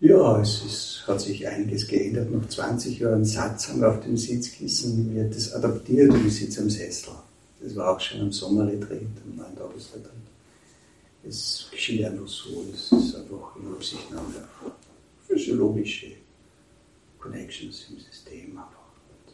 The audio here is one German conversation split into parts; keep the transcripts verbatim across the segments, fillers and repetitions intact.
Ja, es ist, hat sich einiges geändert. Nach zwanzig Jahren Satzung auf dem Sitzkissen wird das adaptiert und ich sitze am Sessel. Das war auch schon am Sommerretreat, am Neun-Tages-Retreat. Es geschieht einfach so, es ist einfach in Rücksichtnahme auf physiologische Connections im System einfach.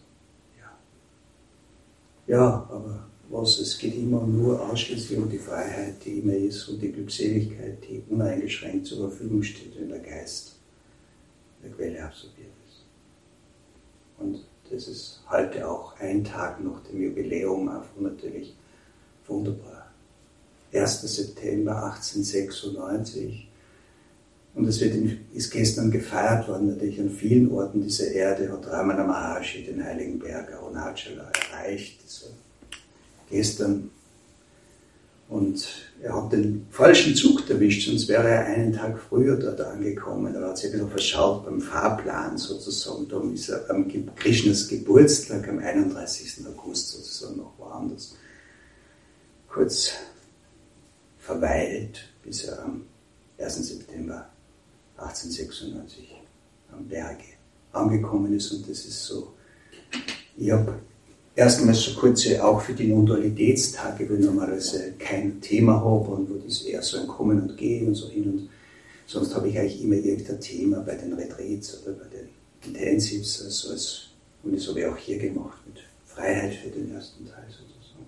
Ja. ja, aber was, es geht immer nur ausschließlich um die Freiheit, die immer ist, und die Glückseligkeit, die uneingeschränkt zur Verfügung steht, wenn der Geist der Quelle absorbiert ist. Und das ist heute auch ein Tag nach dem Jubiläum, einfach natürlich wunderbar. erster September achtzehnhundertsechsundneunzig. Und das wird in, ist gestern gefeiert worden, natürlich an vielen Orten dieser Erde hat Ramana Maharshi den heiligen Berg Arunachala erreicht. Das war gestern. Und er hat den falschen Zug erwischt, sonst wäre er einen Tag früher dort angekommen. Er hat sich ein bisschen verschaut beim Fahrplan sozusagen. Darum ist er am Krishnas Geburtstag am einunddreißigsten August sozusagen noch woanders kurz verweilt, bis er am ersten September achtzehnhundertsechsundneunzig am Berge angekommen ist. Und das ist so, ich habe erstmals so kurze, auch für die Non-Dualitätstage, wo ich normalerweise kein Thema habe und wo das eher so ein Kommen und Gehen und so hin und sonst habe ich eigentlich immer irgendein Thema bei den Retreats oder bei den Intensives, also als, und das habe ich auch hier gemacht mit Freiheit für den ersten Teil sozusagen.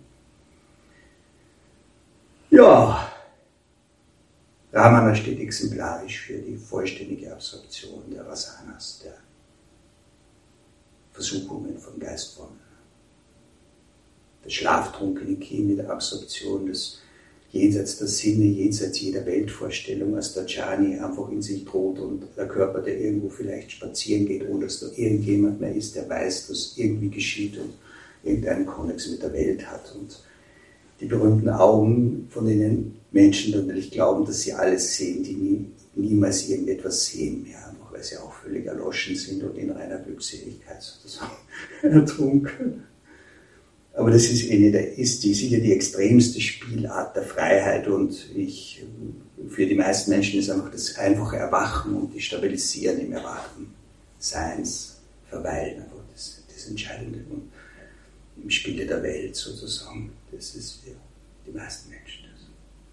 Ja, Ramana steht exemplarisch für die vollständige Absorption der Vasanas, der Versuchungen von Geistformen. Das schlaftrunkene Kind mit der Absorption des jenseits der Sinne, jenseits jeder Weltvorstellung, als der Jhani einfach in sich droht und der Körper, der irgendwo vielleicht spazieren geht, ohne dass da irgendjemand mehr ist, der weiß, dass irgendwie geschieht und irgendeinen Konnex mit der Welt hat. Und die berühmten Augen, von denen Menschen natürlich glauben, dass sie alles sehen, die nie, niemals irgendetwas sehen mehr, einfach weil sie auch völlig erloschen sind und in reiner Glückseligkeit sozusagen ertrunken. Aber das ist, eine, ist die, sicher die extremste Spielart der Freiheit und ich, für die meisten Menschen ist einfach das einfache Erwachen und die Stabilisieren im Erwachen Seins, Verweilen, einfach das, das Entscheidende und im Spiele der Welt sozusagen. Das ist für die meisten Menschen das.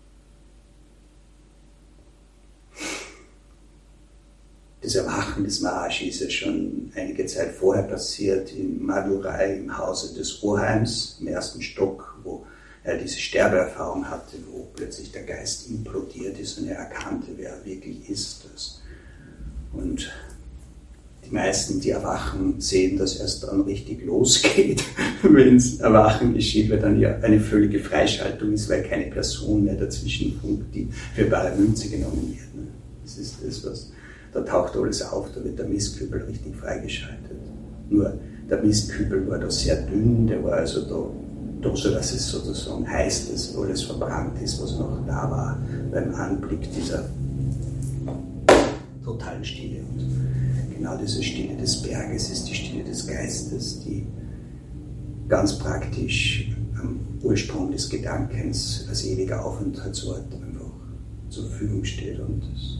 Das Erwachen des Maharishi ist ja schon einige Zeit vorher passiert in Madurai, im Hause des Oheims, im ersten Stock, wo er diese Sterbeerfahrung hatte, wo plötzlich der Geist implodiert ist und er erkannte, wer er wirklich ist. Und die meisten, die erwachen, sehen, dass erst dann richtig losgeht, wenn es Erwachen geschieht, weil dann ja eine völlige Freischaltung ist, weil keine Person mehr dazwischen funkt, die für bare Münze genommen wird. Das ist das, was... Da taucht alles auf, da wird der Mistkübel richtig freigeschaltet. Nur der Mistkübel war da sehr dünn, der war also da, da so, dass es sozusagen heißt, dass alles verbrannt ist, was noch da war beim Anblick dieser totalen Stille. Und genau diese Stille des Berges ist die Stille des Geistes, die ganz praktisch am Ursprung des Gedankens als ewiger Aufenthaltsort einfach zur Verfügung steht. Und das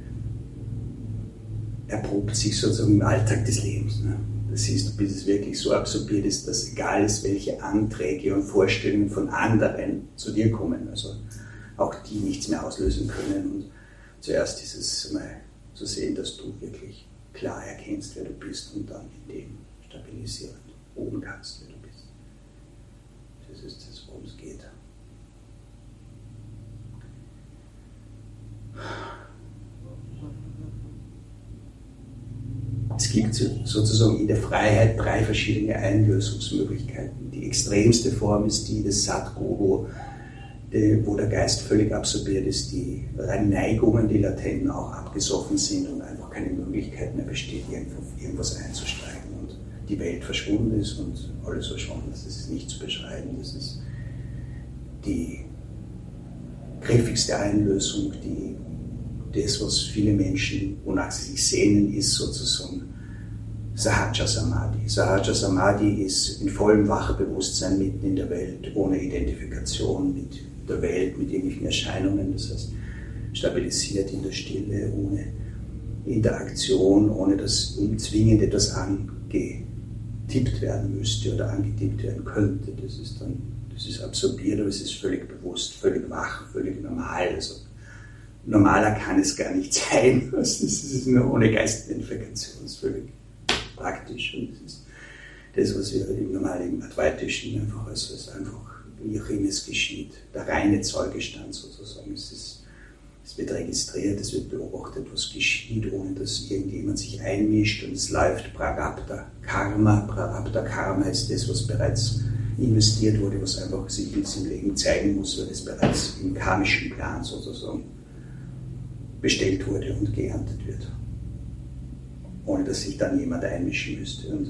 erprobt sich sozusagen im Alltag des Lebens. Ne? Das siehst du, bis es wirklich so absorbiert ist, dass egal ist, welche Anträge und Vorstellungen von anderen zu dir kommen, also auch die nichts mehr auslösen können. Und zuerst ist es mal zu sehen, dass du wirklich klar erkennst, wer du bist und dann in dem stabilisierend oben kannst, wer du bist. Das ist das, worum es geht. Es gibt sozusagen in der Freiheit drei verschiedene Einlösungsmöglichkeiten. Die extremste Form ist die des Satguru, wo der Geist völlig absorbiert ist, die reinen Neigungen, die latenten, auch abgesoffen sind und einfach keine Möglichkeit mehr besteht, irgendwas einzusteigen und die Welt verschwunden ist und alles verschwunden ist. Das ist nicht zu beschreiben. Das ist die griffigste Einlösung, die das, was viele Menschen, wonach sie sich sehnen, ist sozusagen Sahaja Samadhi. Sahaja Samadhi ist in vollem Wachbewusstsein mitten in der Welt, ohne Identifikation mit der Welt, mit irgendwelchen Erscheinungen, das heißt stabilisiert in der Stille, ohne Interaktion, ohne dass zwingend etwas angetippt werden müsste oder angetippt werden könnte. Das ist dann, das ist absorbiert, aber es ist völlig bewusst, völlig wach, völlig normal. Also normaler kann es gar nicht sein. Das ist nur ohne Geistidentifikation, das ist völlig praktisch. Und das ist das, was wir im normalen Advaitischen einfach als, als einfach wie auch immer es geschieht, der reine Zeugestand sozusagen. Es, ist, es wird registriert, es wird beobachtet, was geschieht, ohne dass irgendjemand sich einmischt, und es läuft Prarabdha Karma. Prarabdha Karma ist das, was bereits investiert wurde, was einfach sich in diesem Leben zeigen muss, weil es bereits im karmischen Plan sozusagen bestellt wurde und geerntet wird, ohne dass sich dann jemand einmischen müsste. Und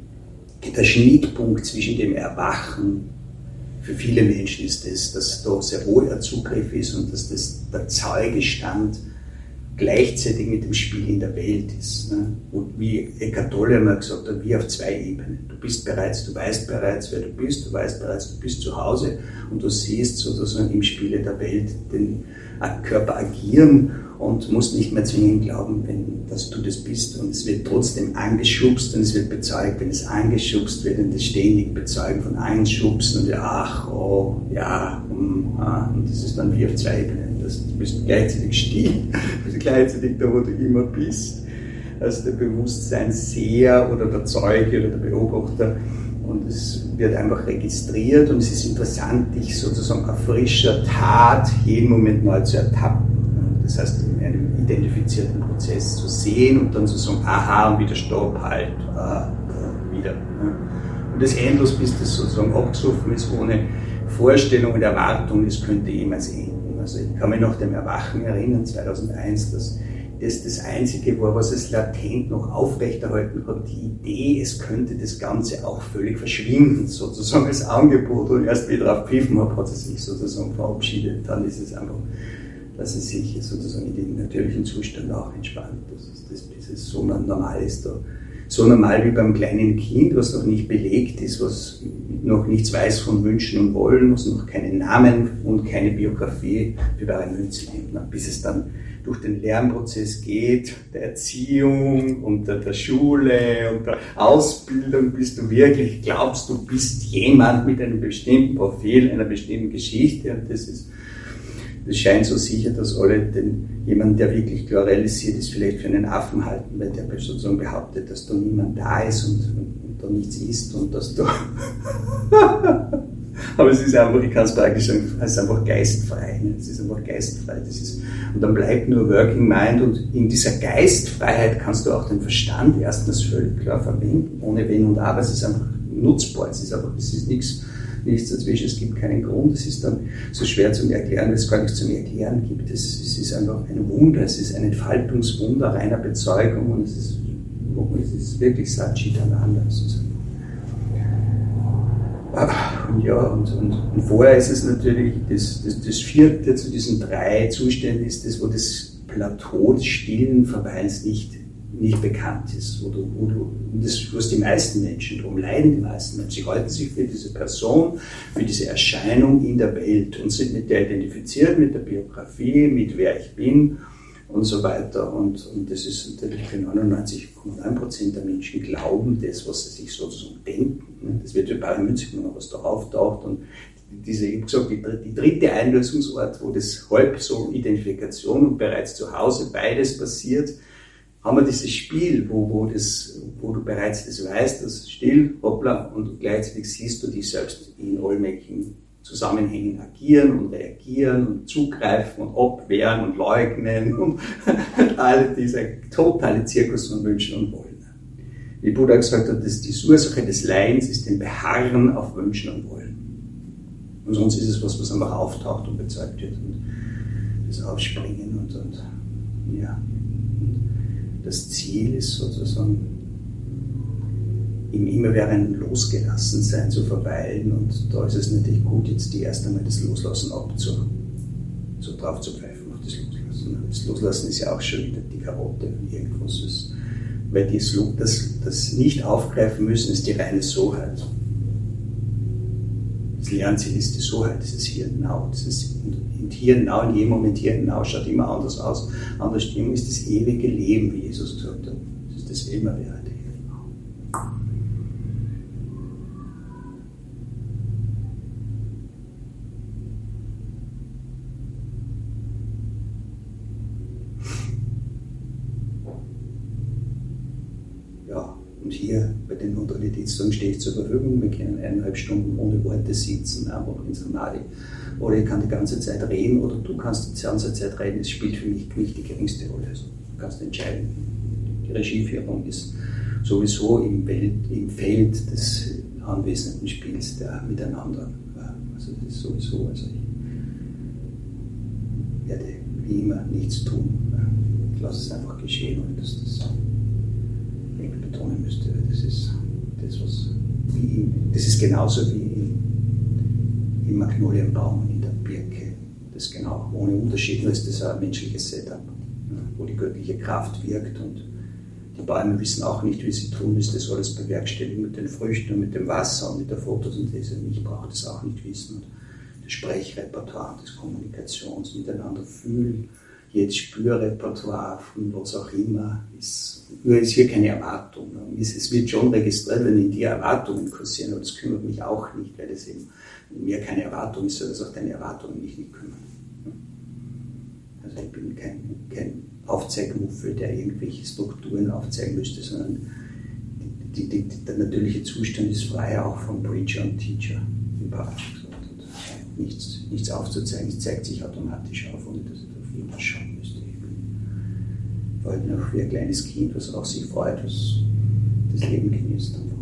der Schnittpunkt zwischen dem Erwachen, für viele Menschen ist es, dass da sehr wohl ein Zugriff ist und dass das der Zeugestand gleichzeitig mit dem Spiel in der Welt ist. Ne? Und wie Eckhart Tolle einmal gesagt hat, wie auf zwei Ebenen. Du bist bereits, du weißt bereits, wer du bist, du weißt bereits, du bist zu Hause, und du siehst sozusagen im Spiele der Welt den Körper agieren und musst nicht mehr zwingend glauben, wenn, dass du das bist. Und es wird trotzdem angeschubst und es wird bezeugt, wenn es angeschubst wird, und das ständig Bezeugen von Anschubsen und ach, oh, ja, um, ah, und das ist dann wie auf zwei Ebenen. Das, du bist gleichzeitig still, du bist gleichzeitig da, wo du immer bist, also der Bewusstseinsseher oder der Zeuge oder der Beobachter. Und es wird einfach registriert, und es ist interessant, dich sozusagen auf frischer Tat jeden Moment neu zu ertappen. Das heißt, in einem identifizierten Prozess zu sehen und dann zu sagen, aha, und wieder Stopp, halt, ah, wieder. Und das endlos, bis das sozusagen abgesoffen ist, ohne Vorstellung und Erwartung, das könnte jemals enden. Also ich kann mich nach dem Erwachen erinnern, zweitausendeins, dass das das Einzige war, was es latent noch aufrechterhalten hat, die Idee, es könnte das Ganze auch völlig verschwinden, sozusagen als Angebot, und erst wieder darauf pfiffen habe, hat es sich sozusagen verabschiedet, dann ist es einfach, dass es sich sozusagen in den natürlichen Zustand auch entspannt, dass es, das, bis es so normal ist, da. So normal wie beim kleinen Kind, was noch nicht belegt ist, was noch nichts weiß von Wünschen und Wollen, was noch keinen Namen und keine Biografie für bare Münze nimmt, bis es dann durch den Lernprozess geht, der Erziehung und der, der Schule und der Ausbildung, bis du wirklich glaubst, du bist jemand mit einem bestimmten Profil, einer bestimmten Geschichte, und das ist, das scheint so sicher, dass alle den, jemanden, der wirklich klar realisiert ist, vielleicht für einen Affen halten, weil der sozusagen behauptet, dass da niemand da ist und, und, und da nichts ist und dass da aber es ist einfach, ich kann es praktisch sagen, es ist einfach geistfrei. Ne? Es ist einfach geistfrei. Das ist, und dann bleibt nur Working Mind, und in dieser Geistfreiheit kannst du auch den Verstand erstens völlig klar verwenden, ohne Wenn und Aber. Es ist einfach nutzbar. Es ist einfach, es ist nichts, nichts dazwischen. Es gibt keinen Grund. Es ist dann so schwer zu erklären, weil es gar nichts zum Erklären gibt. Es, es ist einfach ein Wunder. Es ist ein Entfaltungswunder reiner Bezeugung, und es ist, es ist wirklich Satchitananda. Und ja, und, und, und vorher ist es natürlich, das, das, das vierte zu diesen drei Zuständen ist das, wo das Plateau des stillen Verweils nicht, nicht bekannt ist. Wo du, wo du, das, was die meisten Menschen, darum leiden die meisten Menschen. Sie halten sich für diese Person, für diese Erscheinung in der Welt und sind mit der identifiziert, mit der Biografie, mit wer ich bin und so weiter. Und, und das ist natürlich für neunundneunzig Komma neun Prozent der Menschen glauben das, was sie sich sozusagen denken. Das wird für bare Münze genommen, was da auftaucht. Und diese, ich habe gesagt, die, die dritte Einlösungsort, wo das halb so Identifikation und bereits zu Hause beides passiert, haben wir dieses Spiel, wo, wo, das, wo du bereits das weißt, das still, hoppla, und gleichzeitig siehst du dich selbst in allmächtigen Zusammenhängen agieren und reagieren und zugreifen und abwehren und leugnen und all dieser totale Zirkus von Wünschen und Wollen. Wie Buddha gesagt hat, dass die Ursache des Leidens ist ein Beharren auf Wünschen und Wollen. Und sonst ist es was, was einfach auftaucht und bezeugt wird, und das Aufspringen und, und ja. Und das Ziel ist sozusagen im immerwährenden Losgelassensein zu verweilen, und da ist es natürlich gut, jetzt die erst einmal das Loslassen abzu, so drauf zu greifen auf das Loslassen. Das Loslassen ist ja auch schon wieder die Karotte, irgendwas ist, weil das, das, das nicht aufgreifen müssen ist die reine Soheit. Das Fernziel ist die Soheit, dieses Hier und Now. Dieses und Hier und Now, in jedem Moment Hier und Now schaut immer anders aus. Andere Stimmung ist das ewige Leben, wie Jesus gesagt hat. Das ist das Immerwährende. Und hier bei den Neutralitätstagen stehe ich zur Verfügung. Wir können eineinhalb Stunden ohne Worte sitzen, einfach in Samadhi. Oder ich kann die ganze Zeit reden, oder du kannst die ganze Zeit reden. Es spielt für mich nicht die geringste Rolle. Also, du kannst entscheiden. Die Regieführung ist sowieso im, Welt, im Feld des anwesenden Spiels der Miteinander. Also das ist sowieso, also ich werde wie immer nichts tun. Ich lasse es einfach geschehen, ohne dass das betonen müsste. Das ist das, was wie, das ist genauso wie im, im Magnolienbaum in der Birke. Das ist genau ohne Unterschied, nur ist das ein menschliches Setup, wo die göttliche Kraft wirkt, und die Bäume wissen auch nicht, wie sie tun müssen, das alles bewerkstelligen mit den Früchten und mit dem Wasser und mit der Photosynthese. Ich brauche das auch nicht wissen. Und das Sprechrepertoire, das Kommunikations-, miteinander fühlen, jetzt Spürrepertoire von was auch immer, ist, nur ist hier keine Erwartung. Es wird schon registriert, wenn in dir Erwartungen kursieren, aber das kümmert mich auch nicht, weil das eben in mir keine Erwartung ist, sondern dass auch deine Erwartungen mich nicht kümmern. Also ich bin kein, kein Aufzeigmuffel, der irgendwelche Strukturen aufzeigen müsste, sondern die, die, die, der natürliche Zustand ist frei, auch vom Preacher und Teacher, wie Patrick gesagt hat. Nichts, nichts aufzuzeigen, es zeigt sich automatisch auf, ohne dass ich auf irgendwas schauen müsste. Ich bin heute noch wie ein kleines Kind, was auch sich freut, was das Leben genießt. Einfach.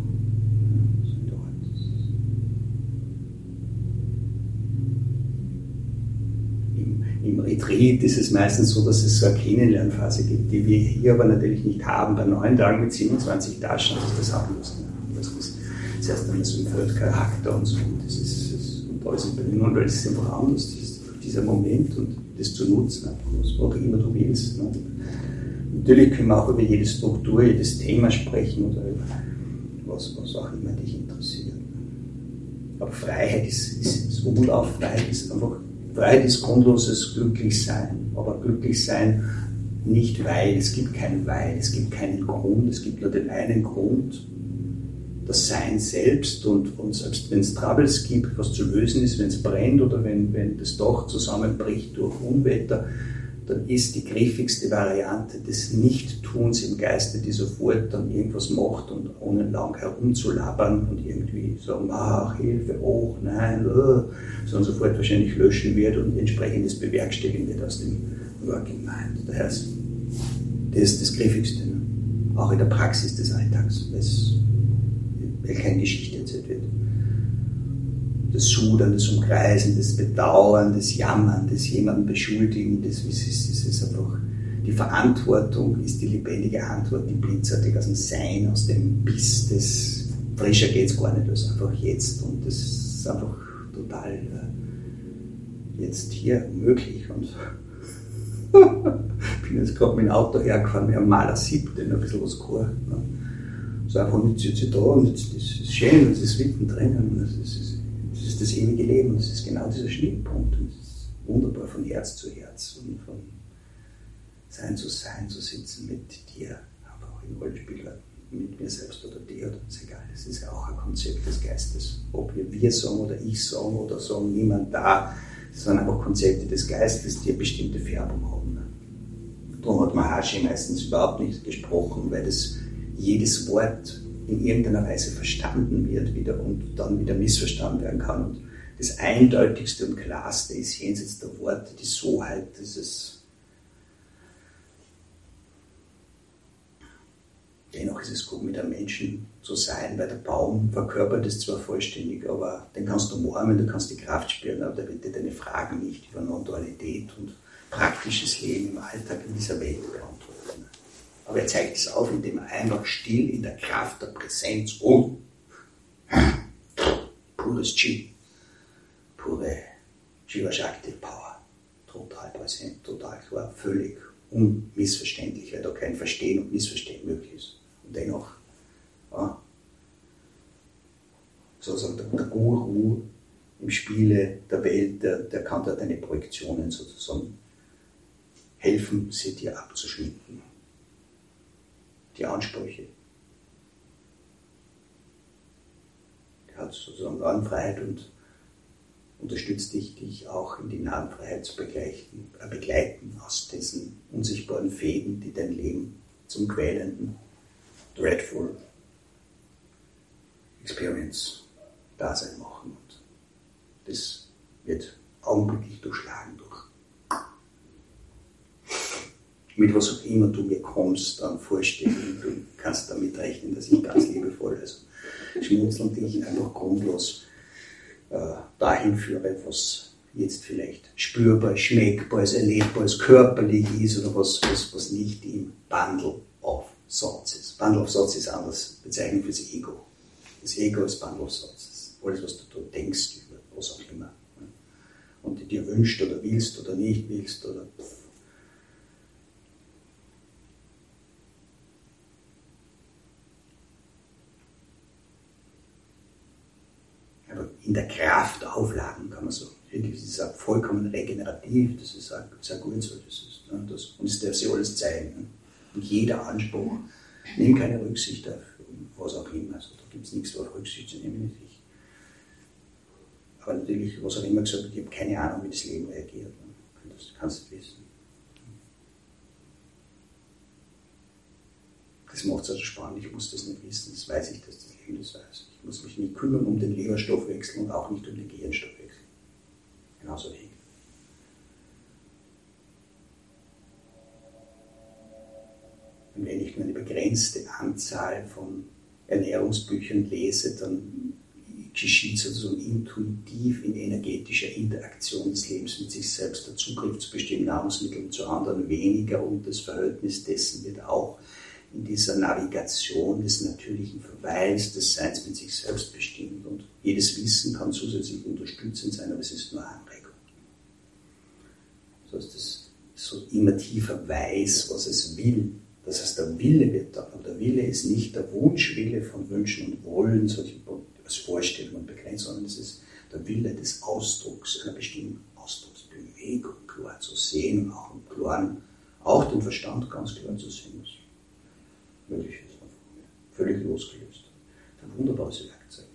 Im Retreat ist es meistens so, dass es so eine Kennenlernphase gibt, die wir hier aber natürlich nicht haben. Bei neun Tagen mit siebenundzwanzig Taschen ist das anders. Das ist das heißt dann so ein Charakter und so. Und das ist, das, und da ist es bei den Null, weil es ist einfach anders. Das ist dieser Moment und das zu nutzen, was auch immer du willst. Und natürlich können wir auch über jede Struktur, jedes Thema sprechen oder über was, was auch immer dich interessiert. Aber Freiheit ist, ist, ist Umlauffreiheit ist einfach. Freiheit ist grundloses Glücklichsein, aber Glücklichsein nicht weil, es gibt kein Weil, es gibt keinen Grund, es gibt nur den einen Grund, das Sein selbst, und, und selbst wenn es Troubles gibt, was zu lösen ist, wenn es brennt oder wenn, wenn das Dach zusammenbricht durch Unwetter, dann ist die griffigste Variante des Nichttuns im Geiste, die sofort dann irgendwas macht und ohne lang herumzulabern und irgendwie sagen, ach, Hilfe, oh, nein, oh, sondern sofort wahrscheinlich löschen wird und entsprechendes bewerkstelligen wird aus dem Working Mind. Daher ist das das Griffigste, ne? Auch in der Praxis des Alltags, weil keine Geschichte erzählt wird. Das Sudern, das Umkreisen, das Bedauern, das Jammern, das jemanden beschuldigen, das ist, ist, ist einfach, die Verantwortung ist die lebendige Antwort, die blitzartig aus dem Sein, aus dem Biss, das frischer geht es gar nicht als einfach jetzt, und das ist einfach total äh, jetzt hier möglich. Und ich bin jetzt gerade mit dem Auto hergefahren, wir haben Maler siebten, ein bisschen was gehört. Ne? So einfach, jetzt sitze ich da und jetzt, das ist schön, das ist mittendrin und das ist, das ist das ewige Leben, das ist genau dieser Schnittpunkt und das ist wunderbar von Herz zu Herz und von Sein zu Sein zu sitzen mit dir, einfach im Rollenspieler, mit mir selbst oder dir, oder ist egal, das ist ja auch ein Konzept des Geistes, ob wir wir sagen oder ich sagen oder sagen niemand da, das sind einfach Konzepte des Geistes, die eine bestimmte Färbung haben. Darum hat Maharishi meistens überhaupt nicht gesprochen, weil das jedes Wort in irgendeiner Weise verstanden wird wieder und dann wieder missverstanden werden kann. Und das Eindeutigste und Klarste ist jenseits der Worte die Soheit, dieses. Dennoch ist es gut, mit einem Menschen zu sein, weil der Baum verkörpert es zwar vollständig, aber den kannst du umarmen, du kannst die Kraft spüren, aber der wird dir deine Fragen nicht über Non-Dualität und praktisches Leben im Alltag in dieser Welt beantworten. Aber er zeigt es auf, indem er einfach still in der Kraft der Präsenz und pures Chi, pure Jiva Shakti Power, total präsent, total klar, völlig unmissverständlich, weil da kein Verstehen und Missverstehen möglich ist. Und dennoch, ja, so sagt der, der Guru im Spiele der Welt, der, der kann da deine Projektionen sozusagen helfen, sie dir abzuschminken. Die Ansprüche. Der hat sozusagen Narrenfreiheit und unterstützt dich, dich auch in die Narrenfreiheit zu begleiten, äh, begleiten aus diesen unsichtbaren Fäden, die dein Leben zum quälenden, dreadful Experience Dasein machen. Und das wird augenblicklich durchschlagen durch. Mit was auch immer du mir kommst an Vorstellungen, du kannst damit rechnen, dass ich ganz liebevoll, also schmunzelnd dich einfach grundlos äh, dahin führe, was jetzt vielleicht spürbar, schmeckbar, erlebbar, körperlich ist oder was, was, was nicht im Bundle of Thoughts ist. Bundle of Thoughts ist anders Bezeichnung für das Ego. Das Ego ist Bundle of Thoughts. Alles, was du denkst über was auch immer. Und die dir wünscht oder willst oder nicht willst oder pff. Aber in der Kraft aufladen kann man so. Wirklich, das ist auch vollkommen regenerativ, das ist auch sehr gut so. Das ist, ne, das, und es darf sich alles zeigen. Ne? Und jeder Anspruch, nimm keine Rücksicht auf was auch immer. Also, da gibt es nichts auf Rücksicht zu nehmen. Ich, aber natürlich, was auch immer gesagt wird, ich habe keine Ahnung, wie das Leben reagiert. Ne? Das kannst du wissen. Das macht es also spannend, ich muss das nicht wissen, das weiß ich, dass das Leben das weiß. Ich muss mich nicht kümmern um den Leberstoffwechsel und auch nicht um den Gehirnstoffwechsel. Genauso wenig. Und wenn ich nur eine begrenzte Anzahl von Ernährungsbüchern lese, dann geschieht sozusagen intuitiv in energetischer Interaktion des Lebens mit sich selbst der Zugriff zu bestimmten Nahrungsmitteln, zu anderen weniger und das Verhältnis dessen wird auch in dieser Navigation des natürlichen Verweils, des Seins mit sich selbst bestimmt. Und jedes Wissen kann zusätzlich unterstützend sein, aber es ist nur Anregung. Das heißt, das so immer tiefer weiß, was es will. Das heißt, der Wille wird dann, und der Wille ist nicht der Wunschwille von Wünschen und Wollen, solche als Vorstellung und begrenzt, sondern es ist der Wille des Ausdrucks, einer bestimmten Ausdrucksbewegung klar zu sehen und auch im Klaren, auch den Verstand ganz klar zu sehen, was möglich ist. Völlig losgelöst. Ein wunderbares Werkzeug.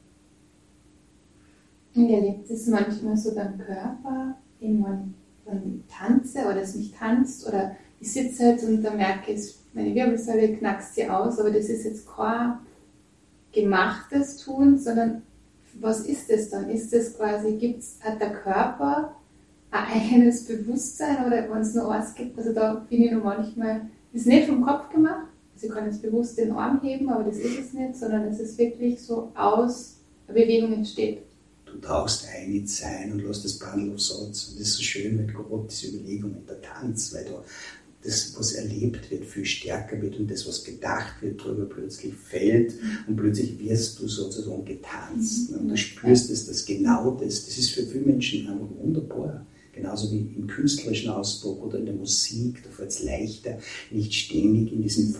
Und ihr erlebt es manchmal so beim Körper, wenn ich tanze oder es mich tanzt oder ich sitze halt und da merke ich, meine Wirbelsäule knackst sie aus, aber das ist jetzt kein gemachtes Tun, sondern was ist das dann? Ist das quasi, gibt's, hat der Körper ein eigenes Bewusstsein oder wenn es nur eins gibt, also da bin ich noch manchmal, ist nicht vom Kopf gemacht, also ich kann jetzt bewusst den Arm heben, aber das ist es nicht, sondern es ist wirklich so aus, eine Bewegung entsteht. Du tauchst ein ins Sein und lässt das Bundle of Thoughts. Und das ist so schön, weil gerade diese Überlegung mit der Tanz, weil da das, was erlebt wird, viel stärker wird und das, was gedacht wird, darüber plötzlich fällt und plötzlich wirst du sozusagen getanzt. Und du spürst es, dass genau das, das ist für viele Menschen einfach wunderbar. Genauso wie im künstlerischen Ausdruck oder in der Musik, da fällt es leichter, nicht ständig in diesen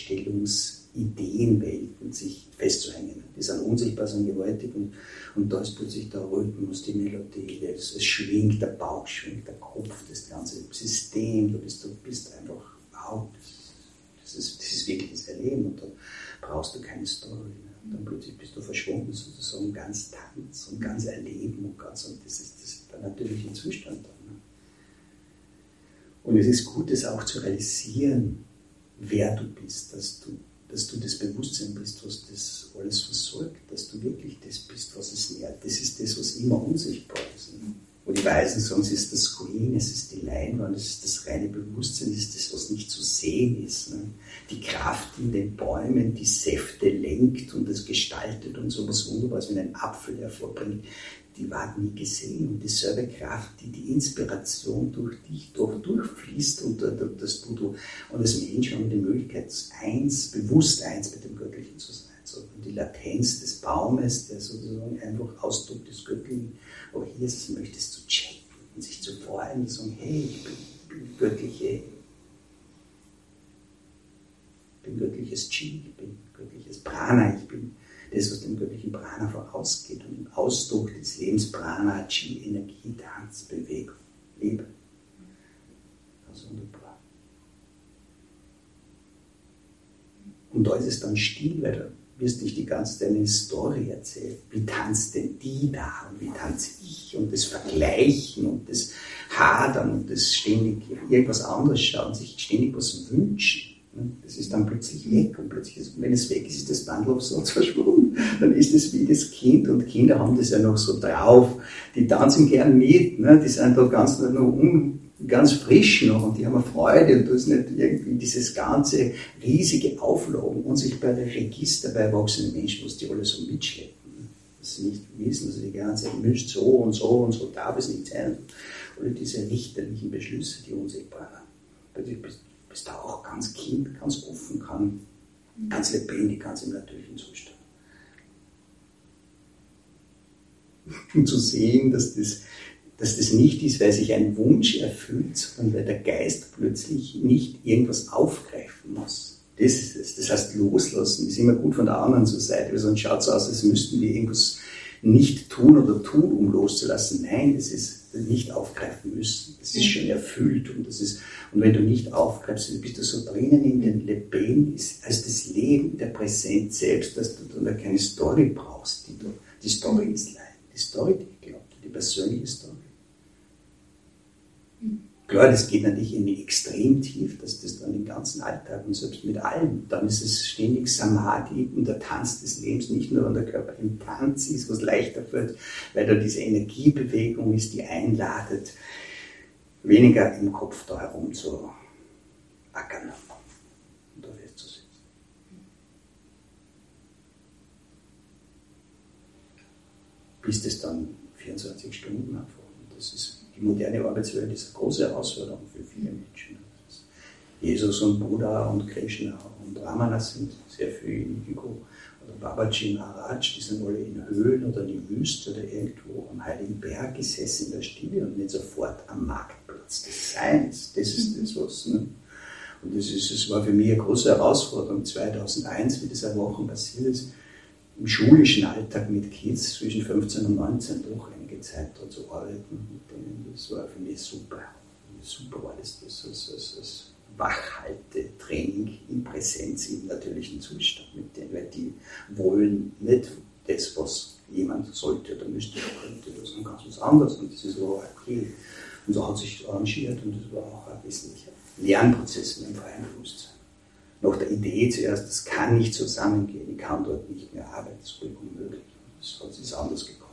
Vorstellungsideenwelten sich festzuhängen. Die sind unsichtbar, sind gewaltig und, und da ist plötzlich der Rhythmus, die Melodie, es, es schwingt der Bauch, schwingt der Kopf, das ganze System, du bist, du bist einfach, wow, das ist, das ist wirklich das Erleben und dann brauchst du keine Story. Ne? Und dann plötzlich bist du verschwunden, sozusagen ganz Tanz und ganz Erleben und ganz, und das ist das, der natürliche Zustand dann. Ne? Und es ist gut, das auch zu realisieren, wer du bist, dass du dass du das Bewusstsein bist, was das alles versorgt, dass du wirklich das bist, was es nährt. Das ist das, was immer unsichtbar ist. Ne? Wo die Weisen sagen, es ist das Screen, es ist die Leinwand, es ist das reine Bewusstsein, es ist das, was nicht zu sehen ist. Ne? Die Kraft in den Bäumen, die Säfte lenkt und das gestaltet und so was Wunderbares, wenn ein Apfel hervorbringt, die war nie gesehen. Und dieselbe Kraft, die die Inspiration durch dich durch, durchfließt und das du und als Mensch haben wir die Möglichkeit, eins, bewusst eins mit dem Göttlichen zu sein. So, und die Latenz des Baumes, der sozusagen einfach Ausdruck des Göttlichen, aber hier ist es, möchtest du checken und sich zu freuen und sagen, hey, ich bin, ich bin göttliche, ich bin göttliches Chi, ich bin göttliches Prana, ich bin das, was dem göttlichen Prana vorausgeht und im Ausdruck des Lebens Prana, Chi, Energie, Tanz, Bewegung, Liebe. Das ist wunderbar. Und da ist es dann still, weil du wirst nicht die ganze Zeit eine Story erzählen. Wie tanzt denn die da und wie tanze ich und das Vergleichen und das Hadern und das ständig irgendwas anderes schauen, sich ständig was wünschen. Das ist dann plötzlich weg und plötzlich, ist, wenn es weg ist, ist das Bandel aufs Satz verschwunden. Dann ist es wie das Kind und Kinder haben das ja noch so drauf. Die tanzen gern mit, ne? Die sind da ganz, noch un, ganz frisch noch und die haben eine Freude und da ist nicht irgendwie dieses ganze riesige Auflagen, unsichtbare Register bei erwachsenen Menschen, was die alle so mitschleppen. Dass sie nicht wissen, dass sie die ganze Zeit müsst so und so und so darf es nicht sein. Oder diese richterlichen Beschlüsse, die unsichtbaren. Du bist da auch ganz Kind, ganz offen, kann, ganz lebendig, ganz im natürlichen Zustand. Und zu sehen, dass das, dass das nicht ist, weil sich ein Wunsch erfüllt, sondern weil der Geist plötzlich nicht irgendwas aufgreifen muss. Das ist es. Das heißt, loslassen ist immer gut von der anderen zur Seite, weil sonst schaut es aus, als müssten wir irgendwas nicht tun oder tun, um loszulassen. Nein, es ist nicht aufgreifen müssen. Das ist schon erfüllt. Und, das ist, und wenn du nicht aufgreifst, dann bist du so drinnen in den Leben, als das Leben, der Präsenz selbst, dass du dann keine Story brauchst. Die, du, die Story ist Leid. Die Story, die glaubt, die persönliche Story. Klar, das geht natürlich in extrem tief, dass das dann den ganzen Alltag und selbst mit allem, dann ist es ständig Samadhi und der Tanz des Lebens, nicht nur, wenn der Körper im Tanz ist, was leichter fällt, weil da diese Energiebewegung ist, die einladet, weniger im Kopf da herum zu ackern und da festzusitzen. Bis das dann vierundzwanzig Stunden einfach. Und das ist die moderne Arbeitswelt ist eine große Herausforderung für viele Menschen. Jesus und Buddha und Krishna und Ramana sind sehr viel in Indigo. Oder Babaji Maharaj, die sind alle in Höhlen oder in die Wüste oder irgendwo am Heiligen Berg gesessen in der Stille und nicht sofort am Marktplatz des Seins. Das ist das, was. Ne? Und das, ist, das war für mich eine große Herausforderung zweitausendeins, wie das eine Woche passiert ist, im schulischen Alltag mit Kids zwischen fünfzehn und neunzehn doch einige Zeit dort zu arbeiten. Das war für mich super. Super war das, das als, als, als Wachhalte-Training in Präsenz im natürlichen Zustand mit denen, weil die wollen nicht das, was jemand sollte oder müsste oder könnte, das ist ganz was anderes und das ist so okay. Und so hat sich arrangiert und das war auch ein wesentlicher Lernprozess mit dem freien Bewusstsein. Nach der Idee zuerst, das kann nicht zusammengehen, ich kann dort nicht mehr arbeiten, das ist völlig unmöglich. Das ist anders gekommen.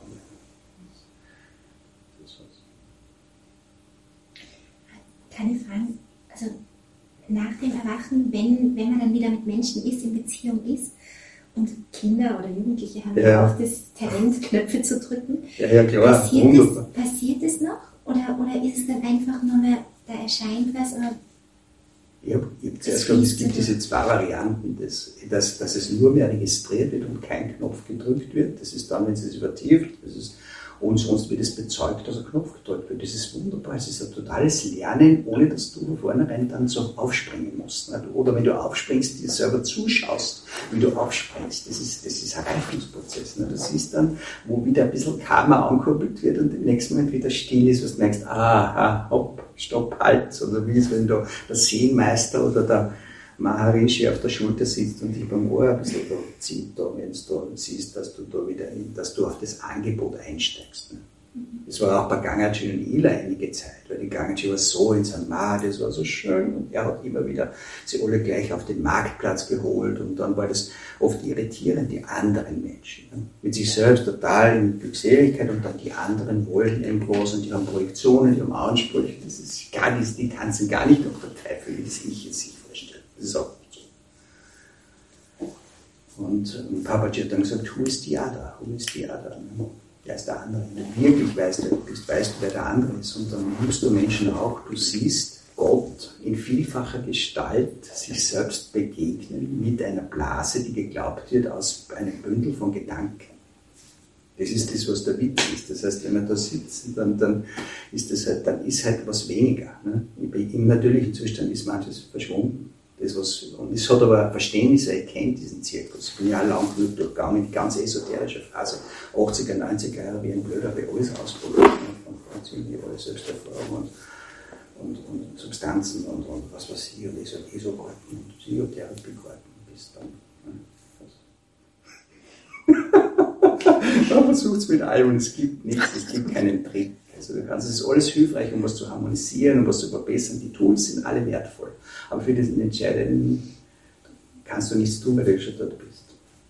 Kann ich fragen, also nach dem Erwachen, wenn, wenn man dann wieder mit Menschen ist, in Beziehung ist und Kinder oder Jugendliche haben ja auch das Talent, Knöpfe zu drücken, ja, ja, klar. Passiert, das, passiert das noch? Oder, oder ist es dann einfach nur mehr, da erscheint was? Oder ich habe hab zuerst gesagt, es gibt diese zwei Varianten, dass, dass, dass es nur mehr registriert wird und kein Knopf gedrückt wird. Das ist dann, wenn es vertieft, das ist, und sonst wird es bezeugt, dass ein Knopf gedrückt wird. Das ist wunderbar. Es ist ein totales Lernen, ohne dass du von vornherein dann so aufspringen musst. Oder wenn du aufspringst, dir selber zuschaust, wie du aufspringst. Das ist, das ist ein Reifungsprozess. Du siehst dann, wo wieder ein bisschen Karma ankurbelt wird und im nächsten Moment wieder still ist, was du merkst, aha, hopp, stopp, halt. Oder wie es, wenn da der Seenmeister oder der Maharishi auf der Schulter sitzt und dich beim Ohr ein bisschen da zieht, da, wenn du siehst, dass du da wieder, dass du auf das Angebot einsteigst. Ne? Das war auch bei Gangaji und Ila einige Zeit, weil die Gangaji war so in seinem Ma, das war so schön und er hat immer wieder sie alle gleich auf den Marktplatz geholt und dann war das oft irritierend, die anderen Menschen. Ne? Mit sich selbst total in Glückseligkeit und dann die anderen wollen irgendwas und die haben Projektionen, die haben Ansprüche, das ist gar nicht, die tanzen gar nicht auf der Teufel, wie das Ich jetzt sich vorstellt. Das ist auch nicht so. Und ähm, Papaji hat dann gesagt, who is the other? Who is the other? Wer ist der andere? Wenn du wirklich weißt, wer du bist, weißt du, wer der andere ist. Und dann liebst du Menschen auch. Du siehst Gott in vielfacher Gestalt sich selbst begegnen mit einer Blase, die geglaubt wird aus einem Bündel von Gedanken. Das ist das, was der Witz ist. Das heißt, wenn man da sitzt, dann, dann, ist, das halt, dann ist halt was weniger. Ne? Im natürlichen Zustand ist manches verschwunden. Das, was, und es hat aber ein Verständnis, er kennt diesen Zirkus. Ich bin ja auch lang genug durchgegangen, die ganz esoterische Phase, achtziger, neunziger Jahre, wie ein Blöder, habe ich alles ausprobiert. Von, von ziemlich alles Selbsterfahrung und, und, und Substanzen und, und was weiß ich, und ESO-Karten und Psychotherapie-Karten bis dann. Man versucht es mit allem und es gibt nichts, es gibt keinen Trick. Also du kannst, es ist alles hilfreich, um was zu harmonisieren, um was zu verbessern. Die Tools sind alle wertvoll. Aber für diesen Entscheidenden kannst du nichts tun, weil du schon dort bist.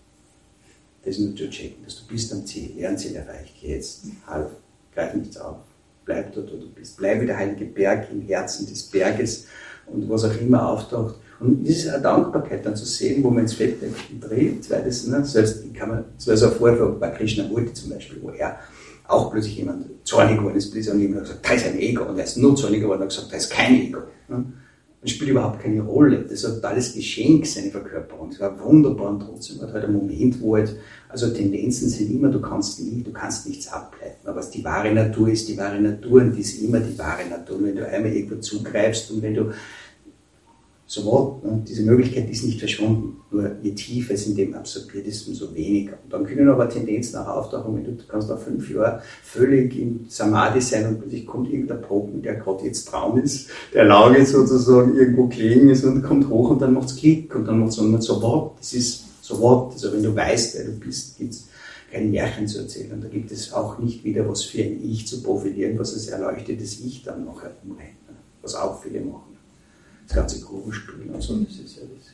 Das nur zu checken, dass du bist am Ziel, Lernziel erreicht. Geh jetzt, halb, greif nichts auf, bleib dort, wo du bist. Bleib wie der heilige Berg im Herzen des Berges und was auch immer auftaucht. Und das ist eine Dankbarkeit, dann zu sehen, wo man ins Fettnäpfchen dreht, weil das, ne, selbst kann man, das war so ein Vorfall bei Krishnamurti zum Beispiel, wo er auch plötzlich jemand zornig geworden ist, plötzlich und jemand hat gesagt, da ist ein Ego, und er ist nur zornig geworden und hat gesagt, da ist kein Ego. Ne? Das spielt überhaupt keine Rolle, das ist ein totales Geschenk, seine Verkörperung, das war wunderbar und trotzdem hat halt ein Moment, wo halt, also Tendenzen sind immer, du kannst nie, du kannst nichts ableiten, aber was die wahre Natur ist, die wahre Natur und die ist immer die wahre Natur, und wenn du einmal irgendwo zugreifst und wenn du so what, ne? Diese Möglichkeit ist nicht verschwunden. Nur je tiefer es in dem absorbiert ist, umso weniger. Und dann können aber Tendenzen auch auftauchen, wenn du, du kannst auch fünf Jahre völlig im Samadhi sein und plötzlich kommt irgendein Popen, der gerade jetzt Traum ist, der lange sozusagen irgendwo gelegen ist und kommt hoch und dann macht es Klick und dann macht es so what, das ist so what. Also wenn du weißt, wer du bist, gibt es kein Märchen zu erzählen. Und da gibt es auch nicht wieder was für ein Ich zu profilieren, was als erleuchtetes Ich dann noch herumrennt, ne? Was auch viele machen. Das ganze Gruppenspiel und so, das ist ja das,